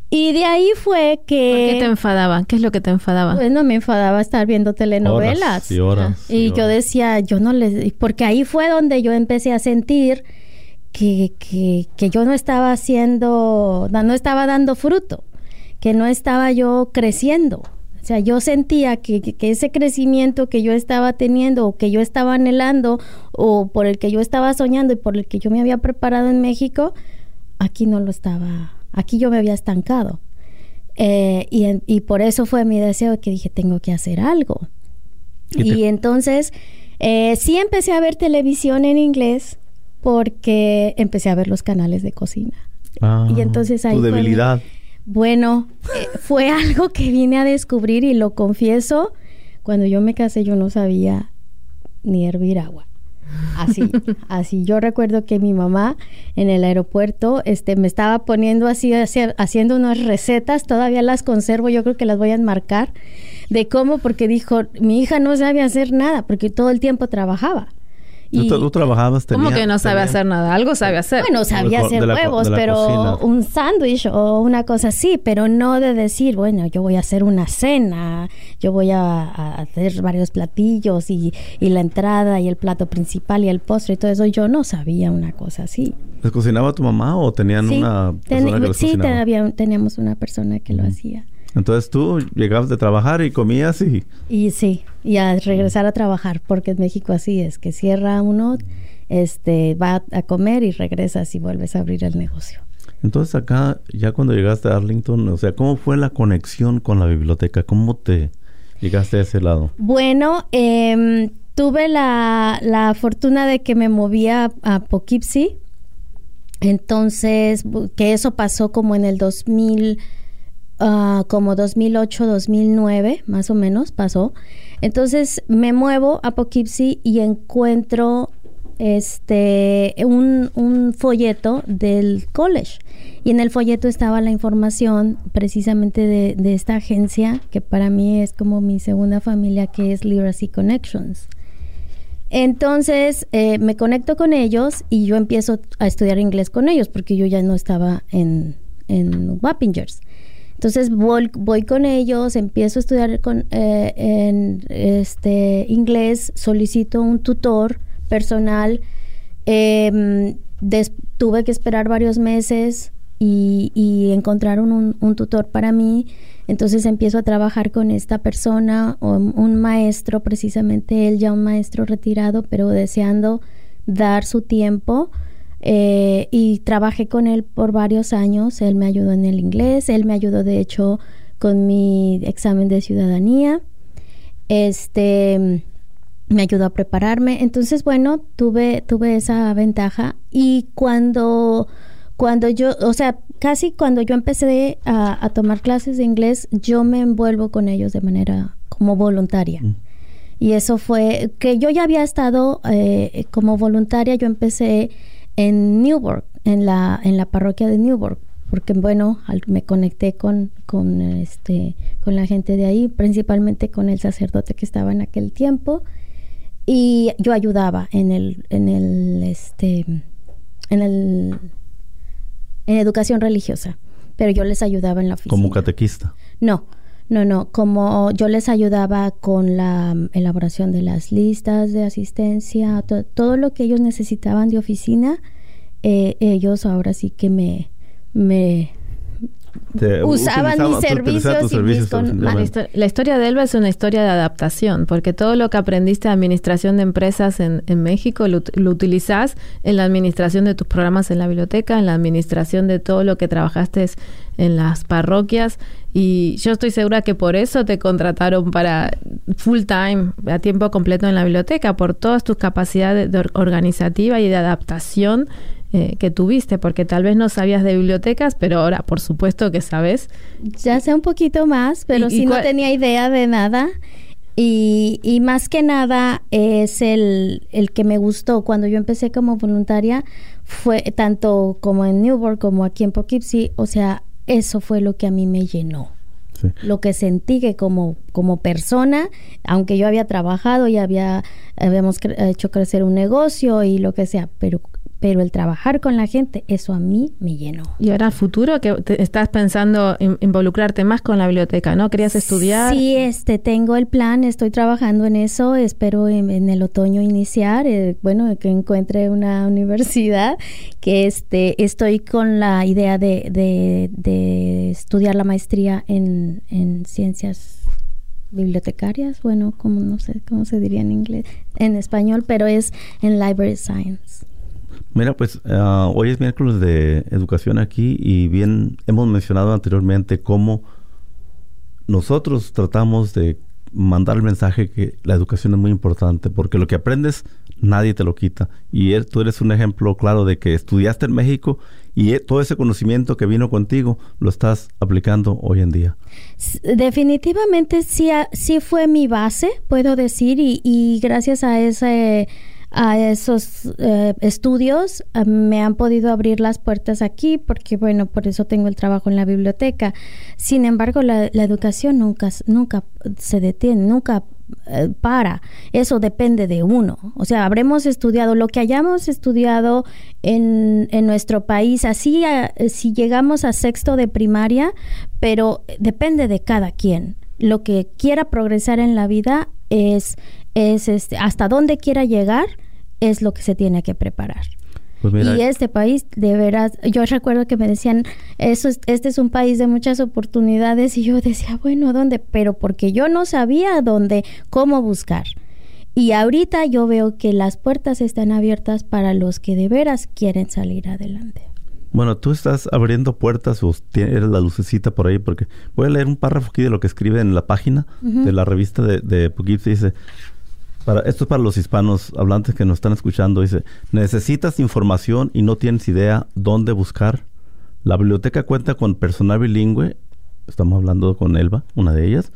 Y de ahí fue que... ¿Por qué te enfadaba? ¿Qué es lo que te enfadaba? Bueno, me enfadaba estar viendo telenovelas. Horas y horas. Y yo decía, yo no les... Porque ahí fue donde yo empecé a sentir que yo no estaba no estaba dando fruto, que no estaba yo creciendo. O sea, yo sentía que ese crecimiento que yo estaba teniendo o que yo estaba anhelando o por el que yo estaba soñando y por el que yo me había preparado en México, aquí no lo estaba... Aquí yo me había estancado. Y por eso fue mi deseo que dije, tengo que hacer algo. Y entonces, sí empecé a ver televisión en inglés porque empecé a ver los canales de cocina. Y entonces ahí tu debilidad. Bueno, fue algo que vine a descubrir y lo confieso. Cuando yo me casé yo no sabía ni hervir agua. Así. Yo recuerdo que mi mamá en el aeropuerto me estaba poniendo así, haciendo unas recetas, todavía las conservo, yo creo que las voy a enmarcar, de cómo, porque dijo, mi hija no sabe hacer nada, porque todo el tiempo trabajaba. ¿Tú trabajabas? ¿Cómo que no sabe hacer nada? Algo sabe hacer. Bueno, sabía hacer huevos, pero cocina. Un sándwich o una cosa así, pero no de decir, bueno, yo voy a hacer una cena, yo voy a hacer varios platillos y la entrada y el plato principal y el postre y todo eso. Yo no sabía una cosa así. ¿Les cocinaba tu mamá o tenían una persona que les cocinaba? Sí, teníamos una persona que lo hacía. Entonces tú llegabas de trabajar y comías y sí, y a regresar a trabajar, porque en México así es, que cierra uno, va a comer y regresas y vuelves a abrir el negocio. Entonces acá, ya cuando llegaste a Arlington, o sea, ¿cómo fue la conexión con la biblioteca? ¿Cómo te llegaste a ese lado? Bueno, tuve la fortuna de que me movía a Poughkeepsie, entonces, que eso pasó como en el 2008, 2009, más o menos pasó. Entonces me muevo a Poughkeepsie y encuentro un folleto del college. Y en el folleto estaba la información precisamente de esta agencia, que para mí es como mi segunda familia, que es Literacy Connections. Entonces me conecto con ellos y yo empiezo a estudiar inglés con ellos, porque yo ya no estaba en Wappingers. Entonces voy con ellos, empiezo a estudiar inglés, solicito un tutor personal, tuve que esperar varios meses y encontraron un tutor para mí. Entonces empiezo a trabajar con esta persona, un maestro, precisamente él ya un maestro retirado, pero deseando dar su tiempo. Y trabajé con él por varios años. Él me ayudó en el inglés, él me ayudó de hecho con mi examen de ciudadanía, me ayudó a prepararme. Entonces bueno, tuve esa ventaja. Y cuando yo, o sea, casi cuando yo empecé a tomar clases de inglés, yo me envuelvo con ellos de manera como voluntaria. Y eso fue que yo ya había estado como voluntaria. Yo empecé en Newburgh, en la parroquia de Newburgh, porque bueno, me conecté con la gente de ahí, principalmente con el sacerdote que estaba en aquel tiempo, y yo ayudaba en educación religiosa, pero yo les ayudaba en la oficina. ¿Como catequista? No, como yo les ayudaba con la elaboración de las listas de asistencia, todo lo que ellos necesitaban de oficina, ellos ahora sí que me usaban mis servicios. La historia de Elba es una historia de adaptación, porque todo lo que aprendiste de administración de empresas en México lo utilizás en la administración de tus programas en la biblioteca, en la administración de todo lo que trabajaste en las parroquias, y yo estoy segura que por eso te contrataron para full time, a tiempo completo en la biblioteca, por todas tus capacidades organizativa y de adaptación que tuviste, porque tal vez no sabías de bibliotecas, pero ahora por supuesto que sabes. Ya sé un poquito más, pero sí no tenía idea de nada. Y más que nada es el que me gustó cuando yo empecé como voluntaria, fue tanto como en Newburgh como aquí en Poughkeepsie, o sea, eso fue lo que a mí me llenó. Sí. Lo que sentí que como persona, aunque yo había trabajado y habíamos hecho crecer un negocio y lo que sea, pero pero el trabajar con la gente, eso a mí me llenó. Y ahora, futuro, que estás pensando involucrarte más con la biblioteca, ¿no? ¿Querías estudiar? Sí, tengo el plan, estoy trabajando en eso, espero en el otoño iniciar, que encuentre una universidad, que estoy con la idea de estudiar la maestría en ciencias bibliotecarias, como no sé cómo se diría en inglés, en español, pero es en Library Science. Mira, pues hoy es miércoles de educación aquí y bien hemos mencionado anteriormente cómo nosotros tratamos de mandar el mensaje que la educación es muy importante porque lo que aprendes nadie te lo quita y tú eres un ejemplo claro de que estudiaste en México y todo ese conocimiento que vino contigo lo estás aplicando hoy en día. Definitivamente sí fue mi base, puedo decir, y gracias a esos estudios me han podido abrir las puertas aquí porque por eso tengo el trabajo en la biblioteca. Sin embargo, la educación nunca se detiene, nunca para. Eso depende de uno. O sea, habremos estudiado lo que hayamos estudiado en nuestro país, así si llegamos a sexto de primaria, pero depende de cada quien. Lo que quiera progresar en la vida es hasta dónde quiera llegar, es lo que se tiene que preparar. Pues mira, y este país, de veras, yo recuerdo que me decían, este es un país de muchas oportunidades, y yo decía, bueno, ¿dónde? Pero porque yo no sabía cómo buscar. Y ahorita yo veo que las puertas están abiertas para los que de veras quieren salir adelante. Bueno, tú estás abriendo puertas o tienes la lucecita por ahí, porque voy a leer un párrafo aquí de lo que escribe en la página de la revista de Poughkeepsie. Dice, esto es para los hispanos hablantes que nos están escuchando, dice, ¿necesitas información y no tienes idea dónde buscar? La biblioteca cuenta con personal bilingüe, estamos hablando con Elba, una de ellas,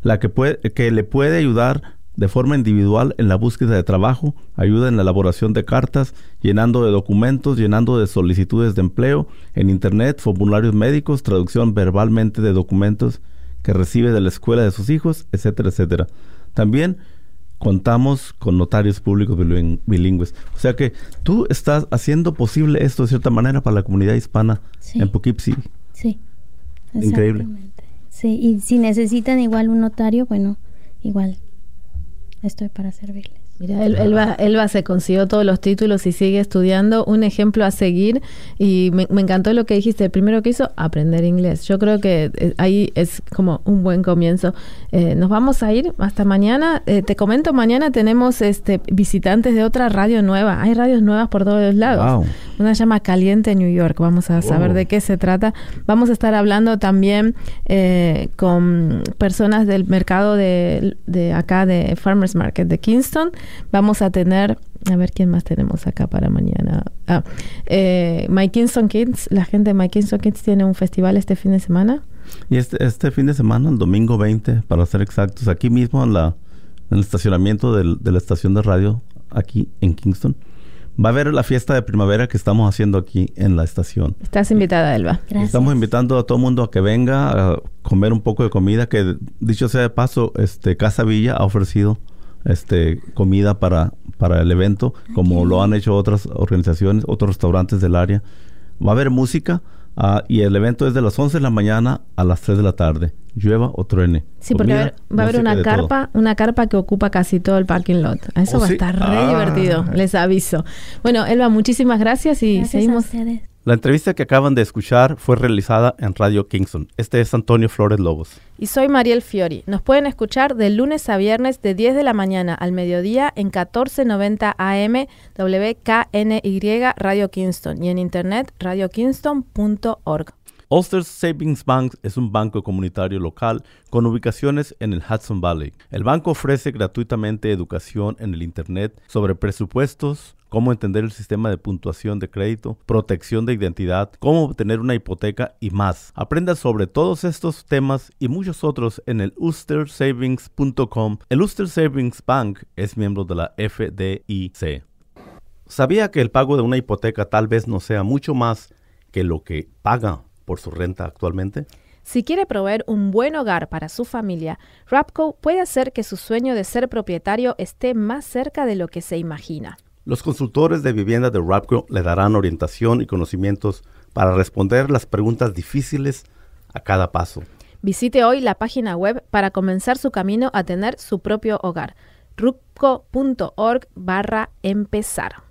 que le puede ayudar de forma individual en la búsqueda de trabajo, ayuda en la elaboración de cartas, llenando de documentos, llenando de solicitudes de empleo, en internet, formularios médicos, traducción verbalmente de documentos que recibe de la escuela de sus hijos, etcétera, etcétera. También contamos con notarios públicos bilingües. O sea que tú estás haciendo posible esto de cierta manera para la comunidad hispana en Poughkeepsie. Sí. Increíble. Sí, y si necesitan igual un notario, igual estoy para servirles. Mira, Elba se consiguió todos los títulos y sigue estudiando, un ejemplo a seguir, y me encantó lo que dijiste, el primero que hizo, aprender inglés. Yo creo que ahí es como un buen comienzo. Nos vamos a ir hasta mañana. Te comento, mañana tenemos visitantes de otra radio nueva. Hay radios nuevas por todos lados. Wow. Una se llama Caliente New York. Vamos a saber de qué se trata. Vamos a estar hablando también con personas del mercado de acá, de Farmers Market de Kingston. Vamos a tener, a ver quién más tenemos acá para mañana. My Kingston Kids, la gente de My Kingston Kids tiene un festival este fin de semana. Y este fin de semana, el domingo 20, para ser exactos, aquí mismo en el estacionamiento de la estación de radio, aquí en Kingston, va a haber la fiesta de primavera que estamos haciendo aquí en la estación. Estás invitada, Elba. Gracias. Estamos invitando a todo el mundo a que venga a comer un poco de comida, que dicho sea de paso, Casa Villa ha ofrecido comida para el evento, como lo han hecho otras organizaciones, otros restaurantes del área. Va a haber música y el evento es de las 11 de la mañana a las 3 de la tarde, llueva o truene. Sí, comida, porque va a haber una carpa que ocupa casi todo el parking lot. Eso va a estar re divertido, les aviso. Bueno, Elba, muchísimas gracias y seguimos. A ustedes. La entrevista que acaban de escuchar fue realizada en Radio Kingston. Este es Antonio Flores Lobos. Y soy Mariel Fiori. Nos pueden escuchar de lunes a viernes de 10 de la mañana al mediodía en 1490 AM WKNY Radio Kingston y en internet radiokingston.org. Ulster Savings Bank es un banco comunitario local con ubicaciones en el Hudson Valley. El banco ofrece gratuitamente educación en el internet sobre presupuestos, cómo entender el sistema de puntuación de crédito, protección de identidad, cómo obtener una hipoteca y más. Aprenda sobre todos estos temas y muchos otros en el ulstersavings.com. El Ulster Savings Bank es miembro de la FDIC. ¿Sabía que el pago de una hipoteca tal vez no sea mucho más que lo que paga por su renta actualmente? Si quiere proveer un buen hogar para su familia, Rapco puede hacer que su sueño de ser propietario esté más cerca de lo que se imagina. Los consultores de vivienda de Rapco le darán orientación y conocimientos para responder las preguntas difíciles a cada paso. Visite hoy la página web para comenzar su camino a tener su propio hogar. rapco.org/empezar.